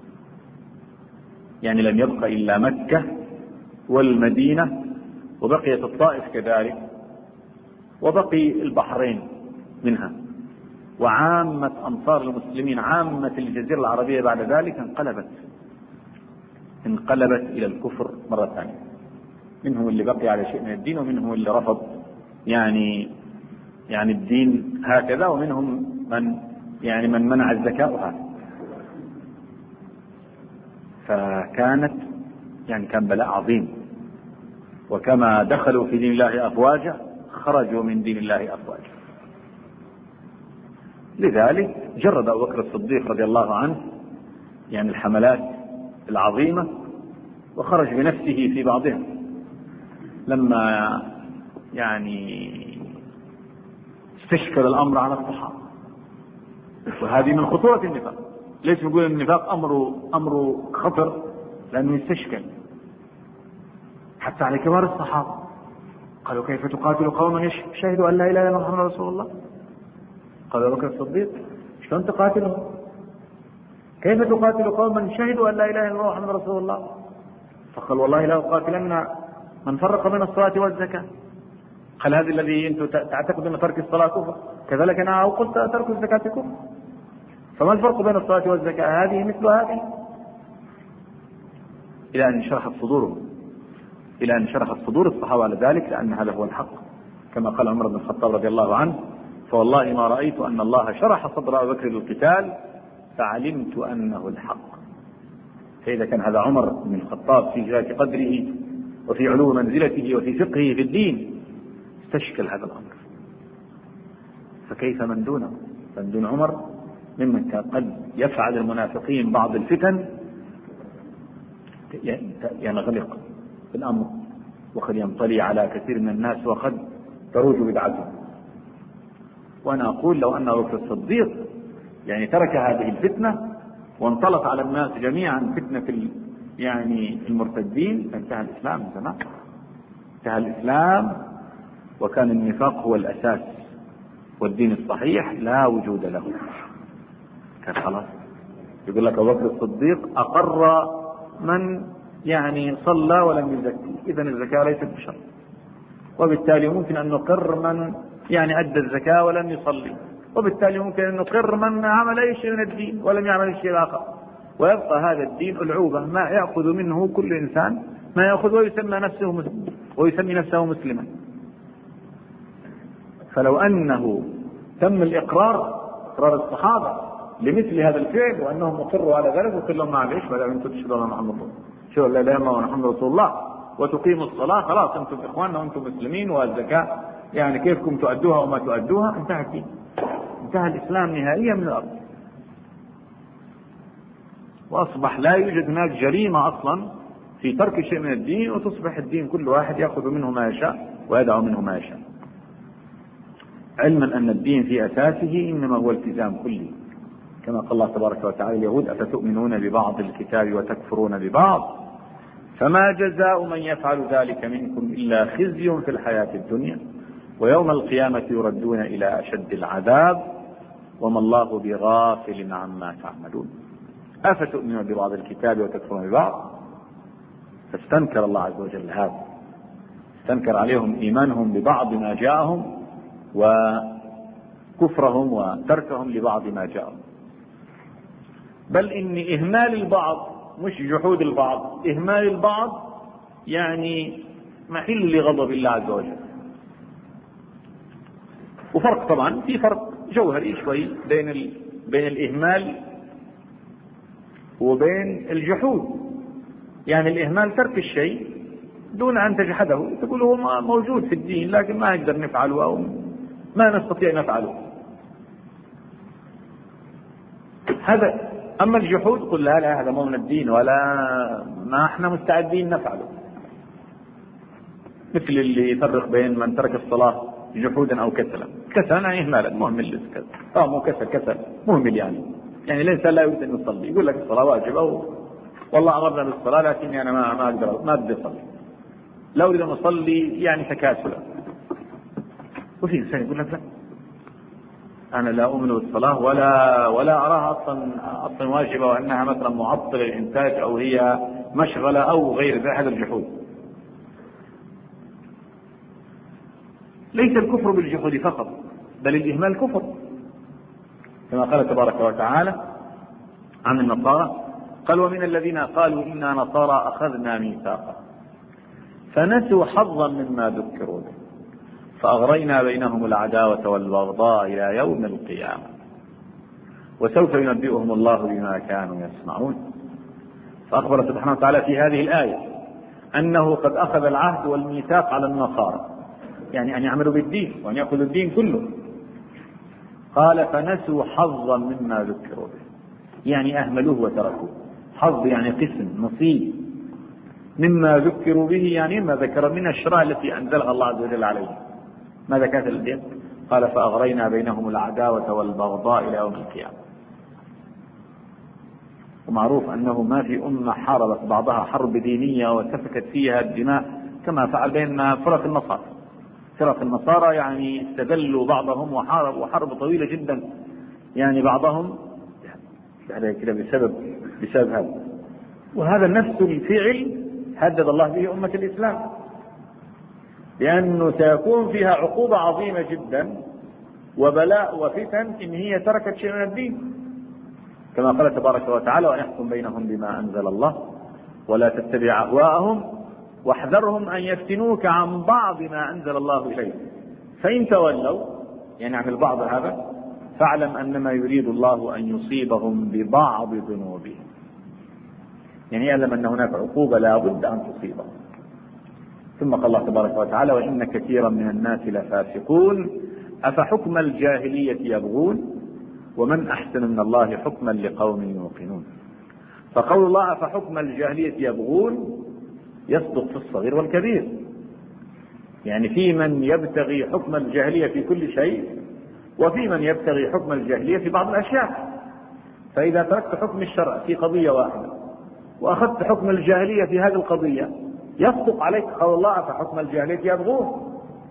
يعني لم يبق إلا مكة والمدينة، وبقيت الطائف كذلك، وبقي البحرين منها، وعامة أمصار المسلمين، عامة الجزيرة العربية بعد ذلك انقلبت انقلبت إلى الكفر مرة ثانية. منهم اللي بقي على شيء من الدين، ومنهم اللي رفض يعني يعني الدين هكذا، ومنهم من يعني من منع الزكاة وهكذا. فكانت يعني كان بلاء عظيم، وكما دخلوا في دين الله أفواجا خرجوا من دين الله أفواجا. لذلك جرد أبو بكر الصديق رضي الله عنه يعني الحملات العظيمة، وخرج بنفسه في بعضها لما يعني استشكل الأمر على الصحابة. وهذه من خطورة النفاق. ليش نقول النفاق أمره أمره خطر؟ لأنه يستشكل حتى على كبار الصحابة. قالوا كيف تقاتل قوما شهدوا أن لا إله إلا الله محمد رسول الله؟ قال أبو بكر الصديق شلون تقاتلهم؟ كيف تقاتل قوما شهدوا أن لا إله إلا الله محمد رسول الله؟ فقال والله لا أقاتلن من فرق بين الصلاة والزكاة. قال هذا الذي أنتم تعتقدون أن ترك الصلاة كفر، كذلك أنا قلت ترك الزكاة كفر، فما الفرق بين الصلاة والزكاة؟ هذه مثل هذه. إلى أن انشرحت صدورهم، إلى أن انشرحت صدور الصحابة على ذلك، لأن هذا هو الحق، كما قال عمر بن الخطاب رضي الله عنه: فوالله ما رأيت أن الله شرح صدر أبي بكر للقتال فعلمت أنه الحق. فإذا كان هذا عمر بن الخطاب في جهة قدره وفي علو منزلته وفي فقهه في الدين استشكل هذا الأمر، فكيف من دونه؟ من دون عمر ممن كان قد يفعل المنافقين بعض الفتن ينغلق في الأمر وقد ينطلي على كثير من الناس وقد تروج بدعته. وأنا أقول لو أن أبو بكر الصديق يعني ترك هذه الفتنة وانطلق على الناس جميعا فتنة يعني المرتدين فانتهى الإسلام من زمان. انتهى الإسلام وكان النفاق هو الأساس والدين الصحيح لا وجود له، كان خلاص. يقول لك أبو بكر الصديق أقر من يعني صلى ولم يزكي، إذا الزكاة ليست بشرط، وبالتالي ممكن أن نقر من يعني أدى الزكاة ولم يصلي، وبالتالي ممكن أن نقر من عمل أي شيء من الدين ولم يعمل الشيء الآخر، ويبقى هذا الدين العوبة ما يأخذ منه كل إنسان ما يأخذ ويسمى نفسه مسلم ويسمي نفسه مسلما. فلو أنه تم الإقرار إقرار الصحابة لمثل هذا الفعل وأنهم أقروا على ذلك وقل لهم معلش ولا أنتم تشهدون أن محمد رسول شو لا لا محمد رسول الله وتقيموا الصلاة، خلاص أنتم إخواننا وأنتم مسلمين، والزكاة يعني كيفكم تؤدوها وما تؤدوها، انتهى الدين، انتهى الإسلام نهائيا من الأرض، وأصبح لا يوجد هناك جريمة أصلا في ترك شيء من الدين، وتصبح الدين كل واحد يأخذ منه ما يشاء ويدعو منه ما يشاء، علما أن الدين في أساسه إنما هو التزام كلي، كما قال الله تبارك وتعالى اليهود أفتؤمنون ببعض الكتاب وتكفرون ببعض فما جزاء من يفعل ذلك منكم إلا خزي في الحياة الدنيا ويوم القيامة يردون إلى أشد العذاب وما الله بغافل عما تعملون. أفتؤمنون ببعض الكتاب وتكفرون ببعض، فاستنكر الله عز وجل هذا، استنكر عليهم إيمانهم ببعض ما جاءهم وكفرهم وتركهم لبعض ما جاءهم، بل إن إهمال البعض مش جحود البعض، إهمال البعض يعني محل لغضب الله عز وجل. وفرق طبعا في فرق جوهري شوي بين ال... بين الإهمال وبين الجحود. يعني الإهمال ترك الشيء دون أن تجحده، تقول هو موجود في الدين لكن ما نقدر نفعله أو ما نستطيع نفعله، هذا. أما الجحود قل لا لا هذا مو من الدين ولا ما احنا مستعدين نفعله، مثل اللي يفرق بين من ترك الصلاة جحودا أو كسلا. كسلا يعني إهمالا، مهمل كسل، اه مو كسل كسل مهمل، يعني يعني الإنسان لا يريد أن يصلي يقول لك الصلاة واجبة أو والله أمرنا بالصلاة لكني أنا ما ما أقدر ما أقدر أصلي، لا أريد أن أصلي يعني تكاسلا. وفي إنسان يقول لك لا أنا لا أؤمن بالصلاة ولا ولا أراها أصلا أصلا واجبة وأنها مثلا معطلة للإنتاج أو هي مشغلة أو غير ذلك، هذا الجحود. ليس الكفر بالجحود فقط بل الإهمال كفر، كما قال تبارك وتعالى عن النصارى قال ومن الذين قالوا إنا نصارى أخذنا ميثاقا فنسوا حظا مما ذكروا به فأغرينا بينهم العداوة والبغضاء إلى يوم القيامة وسوف ينبئهم الله بما كانوا يصنعون. فأخبر سبحانه وتعالى في هذه الآية أنه قد أخذ العهد والميثاق على النصارى، يعني أن يعملوا بالدين وأن يأخذوا الدين كله. قال فنسوا حظا مما ذكروا به، يعني أهملوه وتركوه. حظ يعني قسم نصيب مما ذكروا به، يعني ما ذكر من الشرائع التي أنزلها الله عز وجل عليه. ماذا كانت الدين؟ قال فأغرينا بينهم العداوة والبغضاء إلى يوم القيامة. ومعروف أنه ما في أمة حاربت بعضها حرب دينية وسفكت فيها الدماء كما فعل بين فرق النصارى. فرق النصارى يعني استدلوا بعضهم وحاربوا حرب طويلة جدا، يعني بعضهم يعني كده بسبب بسبب هذا. وهذا نفس الفعل هدد الله به أمة الإسلام، لأنه سيكون فيها عقوبة عظيمة جدا وبلاء وفتن إن هي تركت شيء من الدين، كما قال تبارك وتعالى وأن يحكم بينهم بما أنزل الله ولا تتبع أهواءهم واحذرهم أن يفتنوك عن بعض ما أنزل الله إليك فإن تولوا، يعني عن البعض هذا فاعلم أنما يريد الله أن يصيبهم ببعض ذنوبهم، يعني يعلم أن هناك عقوبة لا بد أن تصيبهم. ثم قال الله تبارك وتعالى وإن كثيرا من الناس لفاسقون أفحكم الجاهلية يبغون ومن أحسن من الله حكما لقوم يوقنون. فقول الله أفحكم الجاهلية يبغون يصدق في الصغير والكبير، يعني في من يبتغي حكم الجاهلية في كل شيء، وفي من يبتغي حكم الجاهلية في بعض الأشياء. فإذا تركت حكم الشرع في قضية واحدة وأخذت حكم الجاهلية في هذه القضية يصدق عليك قول الله أفحكم الجاهلية يبغون.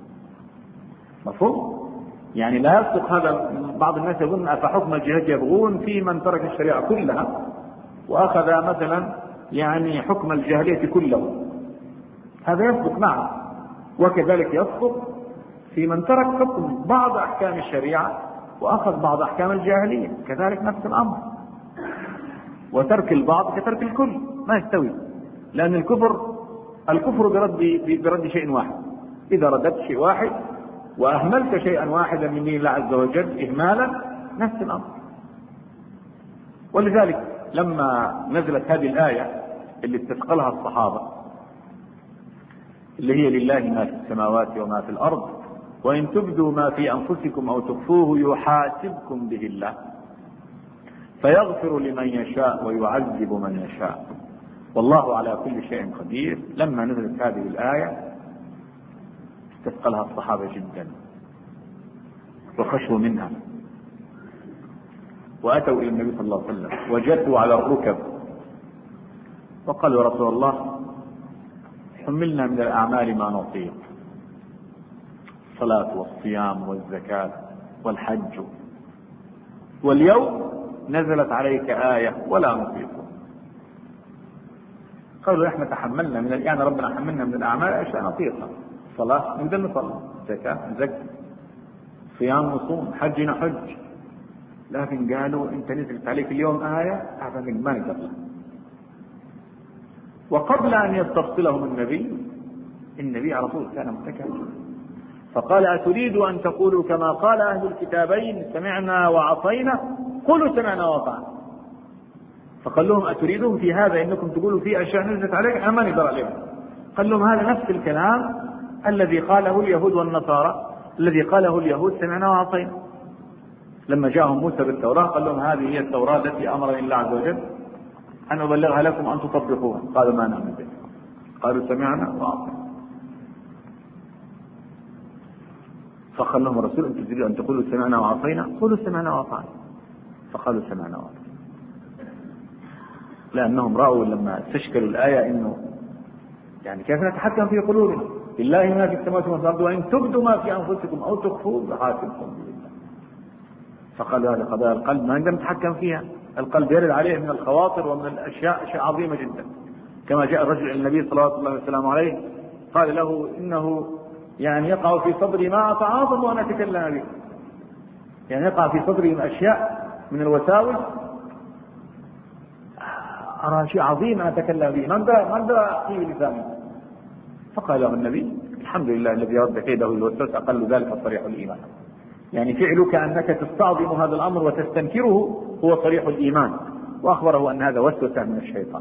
مفهوم؟ يعني لا يصدق هذا. بعض الناس يظن أفحكم الجاهلية يبغون في من ترك الشريعة كلها وأخذ مثلا يعني حكم الجاهلية كله، هذا يصدق معه. وكذلك يصدق في من ترك حكم بعض أحكام الشريعة وأخذ بعض أحكام الجاهلية، كذلك نفس الأمر. وترك البعض كترك الكل، ما يستوي، لأن الكفر الكفر برد برد شيء واحد. إذا رددت شيء واحد وأهملت شيئا واحدا من دين الله عز وجل إهمالا نفس الأمر. ولذلك لما نزلت هذه الآية اللي استثقلها الصحابة اللي هي لله ما في السماوات وما في الأرض وإن تبدوا ما في أنفسكم أو تخفوه يحاسبكم به الله فيغفر لمن يشاء ويعذب من يشاء والله على كل شيء قدير، لما نزلت هذه الآية استثقلها الصحابة جدا وخشوا منها وأتوا إلى النبي صلى الله عليه وسلم وجثوا على الركب وقالوا يا رسول الله حملنا من الأعمال ما نطيق، الصلاة والصيام والزكاة والحج، واليوم نزلت عليك آية ولا نطيق. قالوا احنا تحملنا من يعني ربنا حملنا من الأعمال أشياء نطيقها، صلاة نقدر نصلي، زكاة نزكي، صيام نصوم، حج نحج، لكن قالوا انت نزلت عليك اليوم آية ما نقدر. وقبل أن يستفصلهم النبي النبي على طول كان متكئا فقال أتريد أن تقولوا كما قال أهل الكتابين سمعنا وعصينا قولوا سمعنا وأطعنا. فقال لهم أتريدون في هذا إنكم تقولوا في أشياء نزلت عليك أنا ما نقدر عليهم. قال لهم هذا نفس الكلام الذي قاله اليهود والنصارى، الذي قاله اليهود سمعنا وعصينا لما جاءهم موسى بالتوراة قال لهم هذه هي التوراة التي أمرني الله عز وجل أن أبلغها لكم أن تطبقوها. قالوا ما نؤمن به، قالوا سمعنا وأطعنا. فقال لهم الرسول أنتم تريدون أن تقولوا سمعنا وعصينا قولوا سمعنا وأطعنا. فقالوا سمعنا وأطعنا، لأنهم رأوا لما تشكلوا الآية إنه يعني كيف نتحكم في قلوبنا، لله ما في السماوات وما في الأرض وإن تبدوا ما في أنفسكم أو تخفوه يحاسبكم بالله. فقالوا هذه قضايا القلب ما نقدر نتحكم فيها، القلب يرد عليه من الخواطر ومن الأشياء أشياء عظيمة جدا. كما جاء الرجل إلى النبي صلى الله عليه وسلم عليه قال له إنه يعني يقع في صدري ما أتعاظم وأنا أتكلم به، يعني يقع في صدري من أشياء من الوساوس أرى شيء عظيم أنا أتكلم به ما أقدر أحكي بلساني. فقال له النبي الحمد لله الذي رد كيده الوسوس أقل ذلك صريح الإيمان، يعني فعلك أنك تستعظم هذا الأمر وتستنكره هو صريح الإيمان. وأخبره أن هذا وسوسة من الشيطان.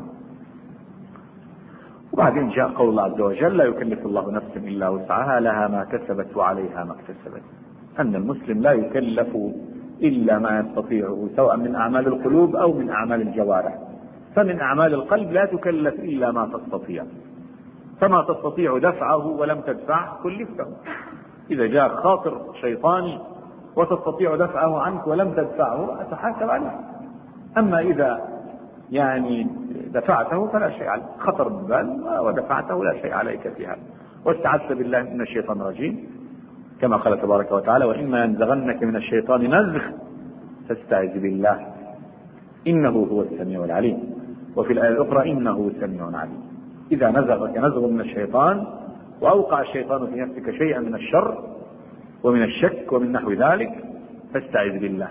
وبعدين جاء قول الله عز وجل لا يكلف الله نفسا إلا وسعها لها ما كسبت وعليها ما اكتسبت، أن المسلم لا يكلف إلا ما يستطيعه سواء من أعمال القلوب أو من أعمال الجوارح. فمن أعمال القلب لا تكلف إلا ما تستطيع، فما تستطيع دفعه ولم تدفعه كلفته. إذا جاء خاطر شيطاني وتستطيع دفعه عنك ولم تدفعه أتحاسب عليه. أما إذا يعني دفعته فلا شيء عليك، خطر بالبال ودفعته لا شيء عليك في هذا. واستعذت بالله من الشيطان الرجيم كما قال تبارك وتعالى وإما ينزغنك من الشيطان نزغ فاستعذ بالله إنه هو السميع العليم. وفي الآية الأخرى إنه سميع عليم. إذا نزغك نزغ من الشيطان وأوقع الشيطان في نفسك شيئا من الشر ومن الشك ومن نحو ذلك فاستعذ بالله.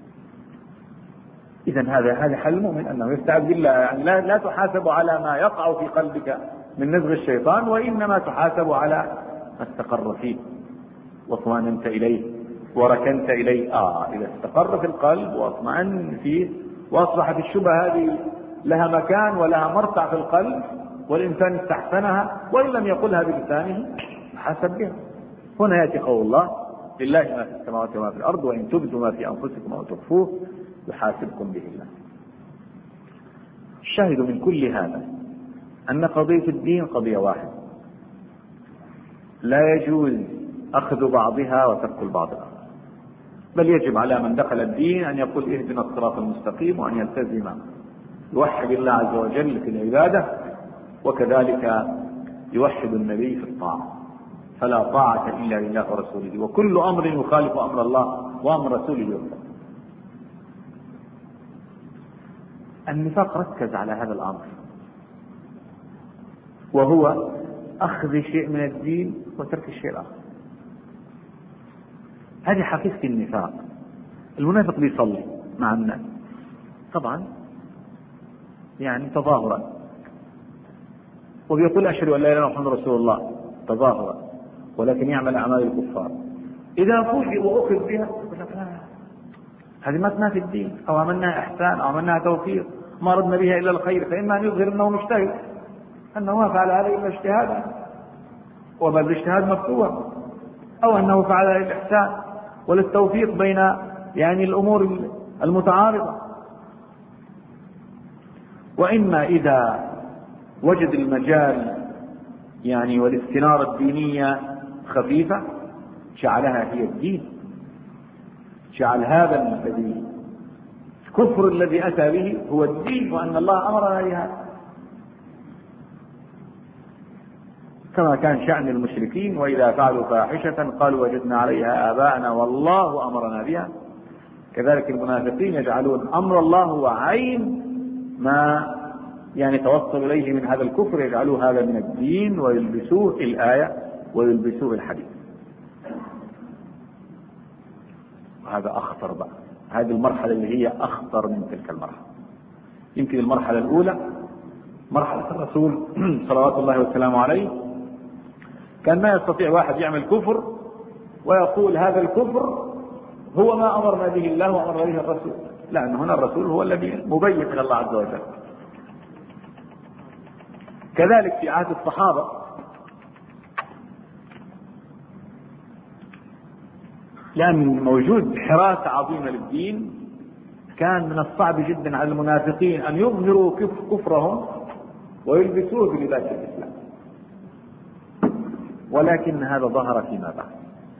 إذن هذا هذا حل المؤمن أنه يستعذ بالله، يعني لا, لا تحاسب على ما يقع في قلبك من نزغ الشيطان وإنما تحاسب على ما استقر فيه واطمأننت إليه وركنت إليه. آه إذا استقر في القلب واطمأن فيه وأصبحت الشبهة هذه لها مكان ولها مرتع في القلب والإنسان استحسنها وإن لم يقلها بلسانه حسب بها. هنا يأتي قول الله لله ما في السماوات وما في الأرض وإن تبدوا ما في أنفسكم أو تخفوه يحاسبكم به الله. الشاهد من كل هذا أن قضية الدين قضية واحدة، لا يجوز أخذ بعضها وترك البعض الآخر، بل يجب على من دخل الدين أن يقول اهدنا الصراط المستقيم، وأن يلتزم يوحد الله عز وجل في العبادة، وكذلك يوحد النبي في الطاعة، فلا طاعة إلا لله ورسوله، وكل أمر يخالف أمر الله وأمر رسوله يرفض. النفاق ركز على هذا الأمر، وهو أخذ شيء من الدين وترك الشيء الآخر. هذه حقيقة النفاق. المنافق بيصلي مع الناس طبعا يعني تظاهرا، وبيقول أشهد أن لا إله إلا الله محمد رسول الله تظاهرا، ولكن يعمل أعمال الكفار. إذا فوجئ وأخذ بها هذه ما في الدين، أو عملناها إحسان أو عملناها توفيق، ما ردنا بها إلا الخير، فإما أن يظهر أنه مجتهد، أنه ما فعل هذا إلا اجتهادا وبل الاجتهاد مفتوح، أو أنه فعل الإحسان والتوفيق بين يعني الأمور المتعارضة. وإما إذا وجد المجال يعني والاستنارة الدينية خفيفة جعلها هي الدين، جعل هذا الذي الكفر الذي أتى به هو الدين، وأن الله أمرنا بهذا، كما كان شأن المشركين وإذا فعلوا فاحشة قالوا وجدنا عليها آباءنا والله أمرنا بها. كذلك المنافقين يجعلون أمر الله هو عين ما يعني توصل إليه من هذا الكفر، يجعلوه هذا من الدين ويلبسوه الآية ويلبسوه الحديث. وهذا أخطر بقى، هذه المرحلة اللي هي أخطر من تلك المرحلة. يمكن المرحلة الأولى مرحلة الرسول صلوات الله وسلامه عليه، كان ما يستطيع واحد يعمل كفر ويقول هذا الكفر هو ما أمرنا به الله وأمر به الرسول، لأن هنا الرسول هو الذي مبين من الله عز وجل. كذلك في عهد الصحابة لأن موجود حراسة عظيمة للدين، كان من الصعب جدا على المنافقين أن يظهروا كفرهم ويلبسوه بلباس الإسلام، ولكن هذا ظهر فيما بعد،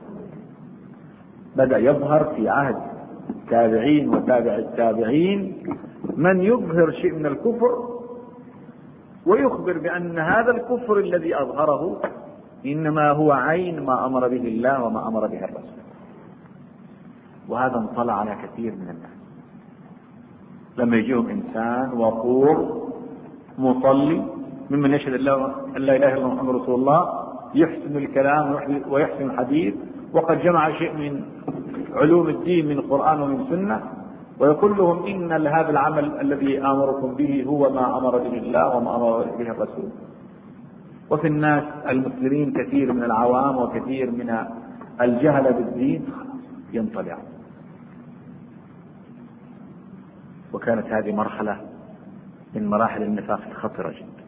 بدأ يظهر في عهد التابعين وتابع التابعين من يظهر شيء من الكفر ويخبر بأن هذا الكفر الذي أظهره إنما هو عين ما أمر به الله وما أمر به الرسول. وهذا انطلع على كثير من الناس، لما يجيهم إنسان وقور مصلي ممن يشهد أن لا إله إلا الله محمد رسول الله، يحسن الكلام ويحسن الحديث وقد جمع شيء من علوم الدين من القرآن ومن سنة، ويقول لهم إن هذا العمل الذي آمركم به هو ما أمر به الله وما أمر به الرسول. وفي الناس المسلمين كثير من العوام وكثير من الجهل بالدين ينطلع. وكانت هذه مرحلة من مراحل النفاق الخطرة جدا.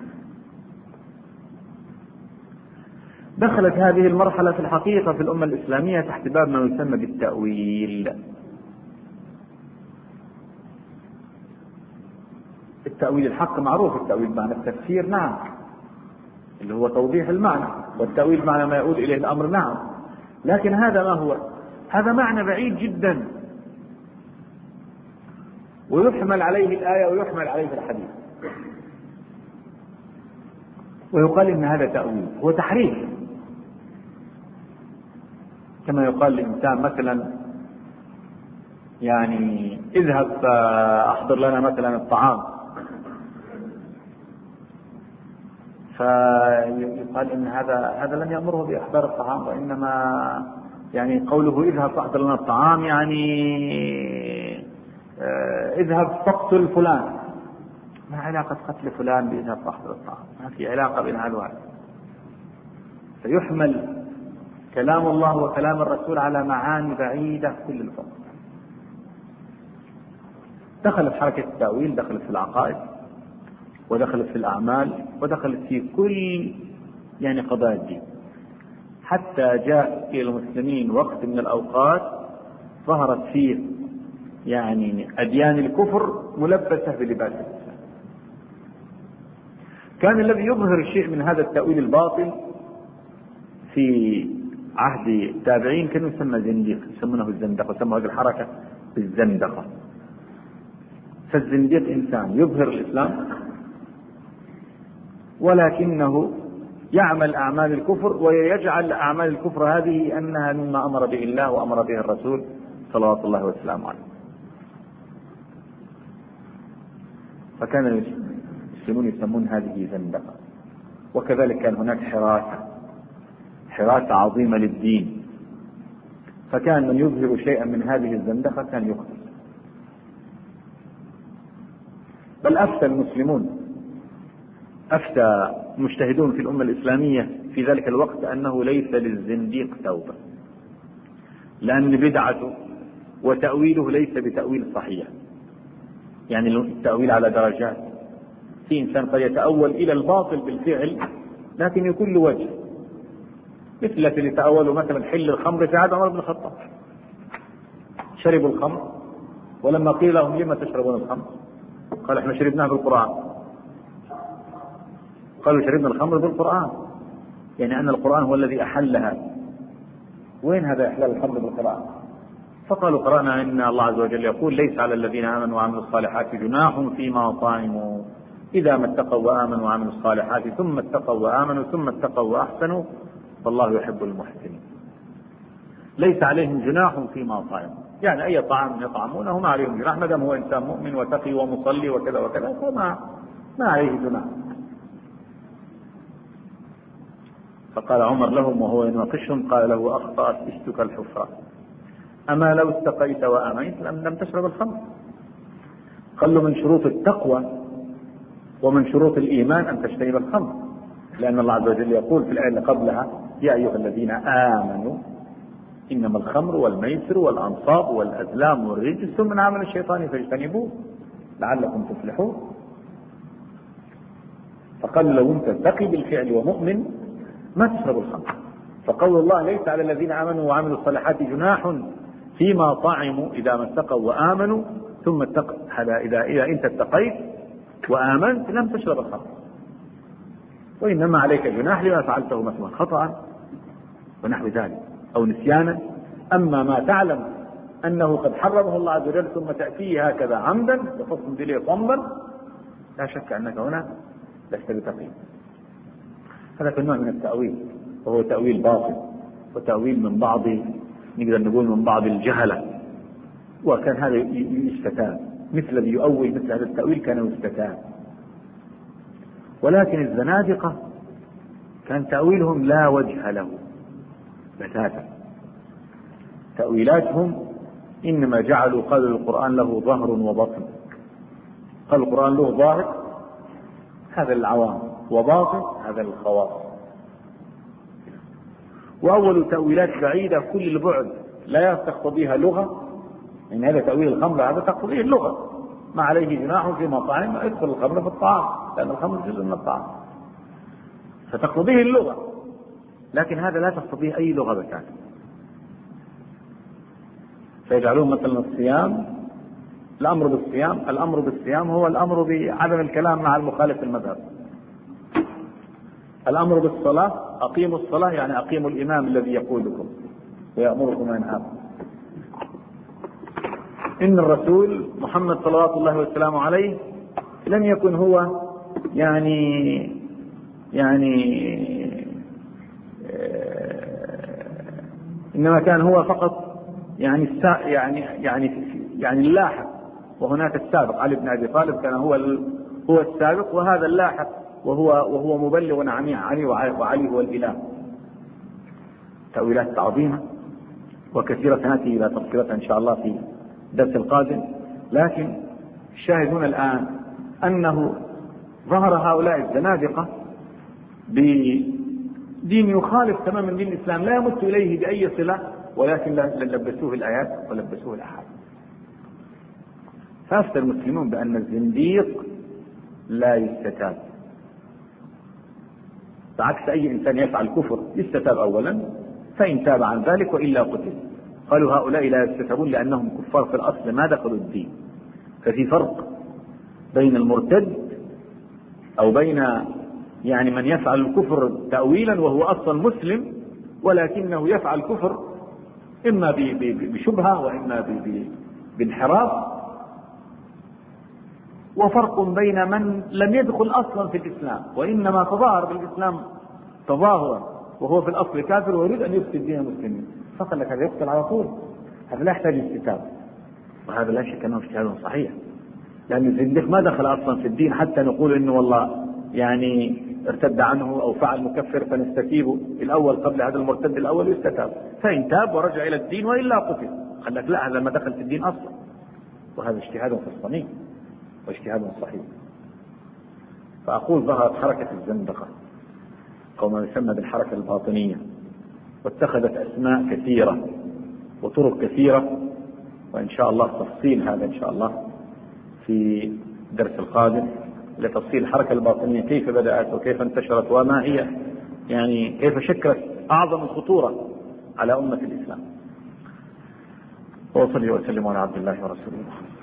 دخلت هذه المرحلة في الحقيقة في الأمة الإسلامية تحت باب ما يسمى بالتأويل. التأويل الحق معروف، التأويل معنى التفسير نعم، اللي هو توضيح المعنى، والتأويل معنى ما يؤول إليه الأمر نعم، لكن هذا ما هو؟ هذا معنى بعيد جدا، ويحمل عليه الآية ويحمل عليه الحديث، ويقال إن هذا تأويل، هو تحريف. كما يقال لإنسان مثلا يعني اذهب أحضر لنا مثلا الطعام، فيقال إن هذا هذا لم يأمره بإحضار الطعام، وإنما يعني قوله اذهب فأحضر لنا الطعام يعني اذهب فاقتل فلان. ما علاقة قتل فلان بإذهب فأحضر الطعام؟ ما في علاقة بين هذا وهذا. فيحمل كلام الله وكلام الرسول على معاني بعيدة كل الفرق. دخلت حركة التأويل، دخلت في العقائد ودخلت في الأعمال ودخلت في كل يعني قضايا الدين، حتى جاء إلى المسلمين وقت من الأوقات ظهرت فيه يعني أديان الكفر ملبسة بلباس الإسلام. كان الذي يظهر الشيء من هذا التأويل الباطل في عهد التابعين كانوا يسمى زنديق، يسمونه الزندقة، يسمى هذه الحركة بالزندقة. فالزنديق إنسان يظهر الإسلام ولكنه يعمل أعمال الكفر، ويجعل أعمال الكفر هذه أنها مما أمر به الله وأمر به الرسول صلوات الله وسلامه عليه. فكان المسلمون يسمون هذه زندقة. وكذلك كان هناك حراسة حراسة عظيمة للدين، فكان من يظهر شيئا من هذه الزندقة كان يقتل. بل أفتى المسلمون أفتى مجتهدون في الأمة الإسلامية في ذلك الوقت أنه ليس للزنديق توبة، لأن بدعته وتأويله ليس بتأويل صحيح. يعني التأويل على درجات، في إنسان قد يتأول إلى الباطل بالفعل لكن يكون له وجه، مثل اللي تأولوا مثلا حل الخمر في عهد عمر بن الخطاب. شربوا الخمر ولما قيل لهم لما تشربون الخمر قال احنا شربناها بالقرآن. قالوا شربنا الخمر بالقرآن، يعني أن القرآن هو الذي أحلها. وين هذا إحلال الخمر بالقرآن؟ فقالوا قرأنا أن الله عز وجل يقول ليس على الذين آمنوا وعملوا الصالحات جناح فيما طعموا إذا ما اتقوا وآمنوا وعملوا الصالحات ثم اتقوا وآمنوا ثم اتقوا وأحسنوا والله يحب المحسنين. ليس عليهم جناح فيما طعموا، يعني أي طعام يطعمونه ما عليهم جناح، ما دام هو إنسان مؤمن وتقي ومصلي وكذا وكذا فما ما عليه جناح. فقال عمر لهم وهو يناقشهم قال له أخطأت اشتك الحفرة، أما لو استقيت وآمنت لم تشرب الخمر. قال له من شروط التقوى ومن شروط الإيمان أن تجتنب الخمر، لأن الله عز وجل يقول في الآية اللي قبلها يا أيها الذين آمنوا إنما الخمر والميسر والأنصاب والأزلام والرجس من عمل الشيطان فاجتنبوه لعلكم تفلحون. فقال لو أنت تقي بالفعل ومؤمن ما تشرب الخمر. فقول الله ليس على الذين آمنوا وعملوا الصالحات جناح فيما طعموا إذا ما اتقوا وآمنوا ثم اتقوا، هذا إذا إذا أنت اتقيت وآمنت لم تشرب الخمر، وإنما عليك جناح لما فعلته مثلا خطأ ونحو ذلك أو نسيانا. أما ما تعلم أنه قد حرمه الله عز وجل ثم تأتيه هكذا عمدا بحكم دليل صمبا لا شك أنك هنا لست بتقي. هذا في نوع من التأويل، وهو تأويل باطل وتأويل من بعض نقدر نقول من بعض الجهلة، وكان هذا يستتاب. مثل الذي يؤول مثل هذا التأويل كان يستتاب. ولكن الزنادقة كان تأويلهم لا وجه له بتاتا. تأويلاتهم إنما جعلوا قال القرآن له ظهر وبطن. قال القرآن له ظاهر هذا العوام وباطن هذا الخواص. وأول تأويلات بعيدة كل البعد لا تقتضيها لغة، يعني هذا تأويل الخمر هذا تقتضيه اللغة ما عليه جناح فيما طعم يدخل الخمر في الطعام لأن الخمر جزء من الطعام فتقتضيه اللغة، لكن هذا لا تقتضيه أي لغة بتاتا. فيجعلون مثلا الصيام الأمر بالصيام الأمر بالصيام هو الأمر بعدم الكلام مع المخالف المذهب. الأمر بالصلاة أقيموا الصلاة يعني أقيموا الإمام الذي يقول لكم ويأمركم وينهاكم. إن الرسول محمد صلوات الله وسلامه عليه لم يكن هو يعني يعني إنما كان هو فقط يعني يعني يعني يعني اللاحق، وهناك السابق. علي بن أبي طالب كان هو هو السابق وهذا اللاحق وهو وهو مبلغ عن علي وعلي هو الإله. تأويلات عظيمة وكثيرة نأتي إلى تفصيلاتها إن شاء الله في الدرس القادم. لكن الشاهد هنا الآن أنه ظهر هؤلاء الزنادقة بدين يخالف تماما دين الإسلام لا يمت إليه بأي صلة، ولكن لبسوه الآيات ولبسوه الأحاديث. فافتى المسلمون بأن الزنديق لا يستتاب، بعكس أي إنسان يفعل كفر يستتاب أولا فإن تاب عن ذلك وإلا قتل. قالوا هؤلاء لا يستتابون لأنهم كفار في الأصل ما دخلوا الدين. ففي فرق بين المرتد أو بين يعني من يفعل الكفر تأويلا وهو أصلا مسلم ولكنه يفعل الكفر إما بشبهة وإما بانحراف، وفرق بين من لم يدخل أصلا في الإسلام وإنما تظاهر بالإسلام تظاهرا وهو في الأصل كافر ويريد أن يفسد دين المسلمين، فقال لك هذا يقتل على طول، هذا لا يحتاج استتابة. وهذا لا شك أنه اجتهاد صحيح، لأن الزنديق ما دخل أصلا في الدين حتى نقول إنه والله يعني ارتد عنه أو فعل مكفر فنستتيبه الأول قبل هذا المرتد الأول يستتاب، فإن تاب ورجع إلى الدين وإلا قتل. قال لك لا، هذا ما دخل في الدين أصلا، وهذا اجتهاد في الصميم واجتهاد صحيح. فأقول ظهرت حركة الزندقة أو ما يسمى بالحركة الباطنية، واتخذت أسماء كثيرة وطرق كثيرة، وإن شاء الله تفصيل هذا إن شاء الله في الدرس القادم لتفصيل الحركة الباطنية كيف بدأت وكيف انتشرت وما هي يعني كيف شكلت أعظم الخطورة على أمة الإسلام. وصلي وسلم على عبد الله ورسوله.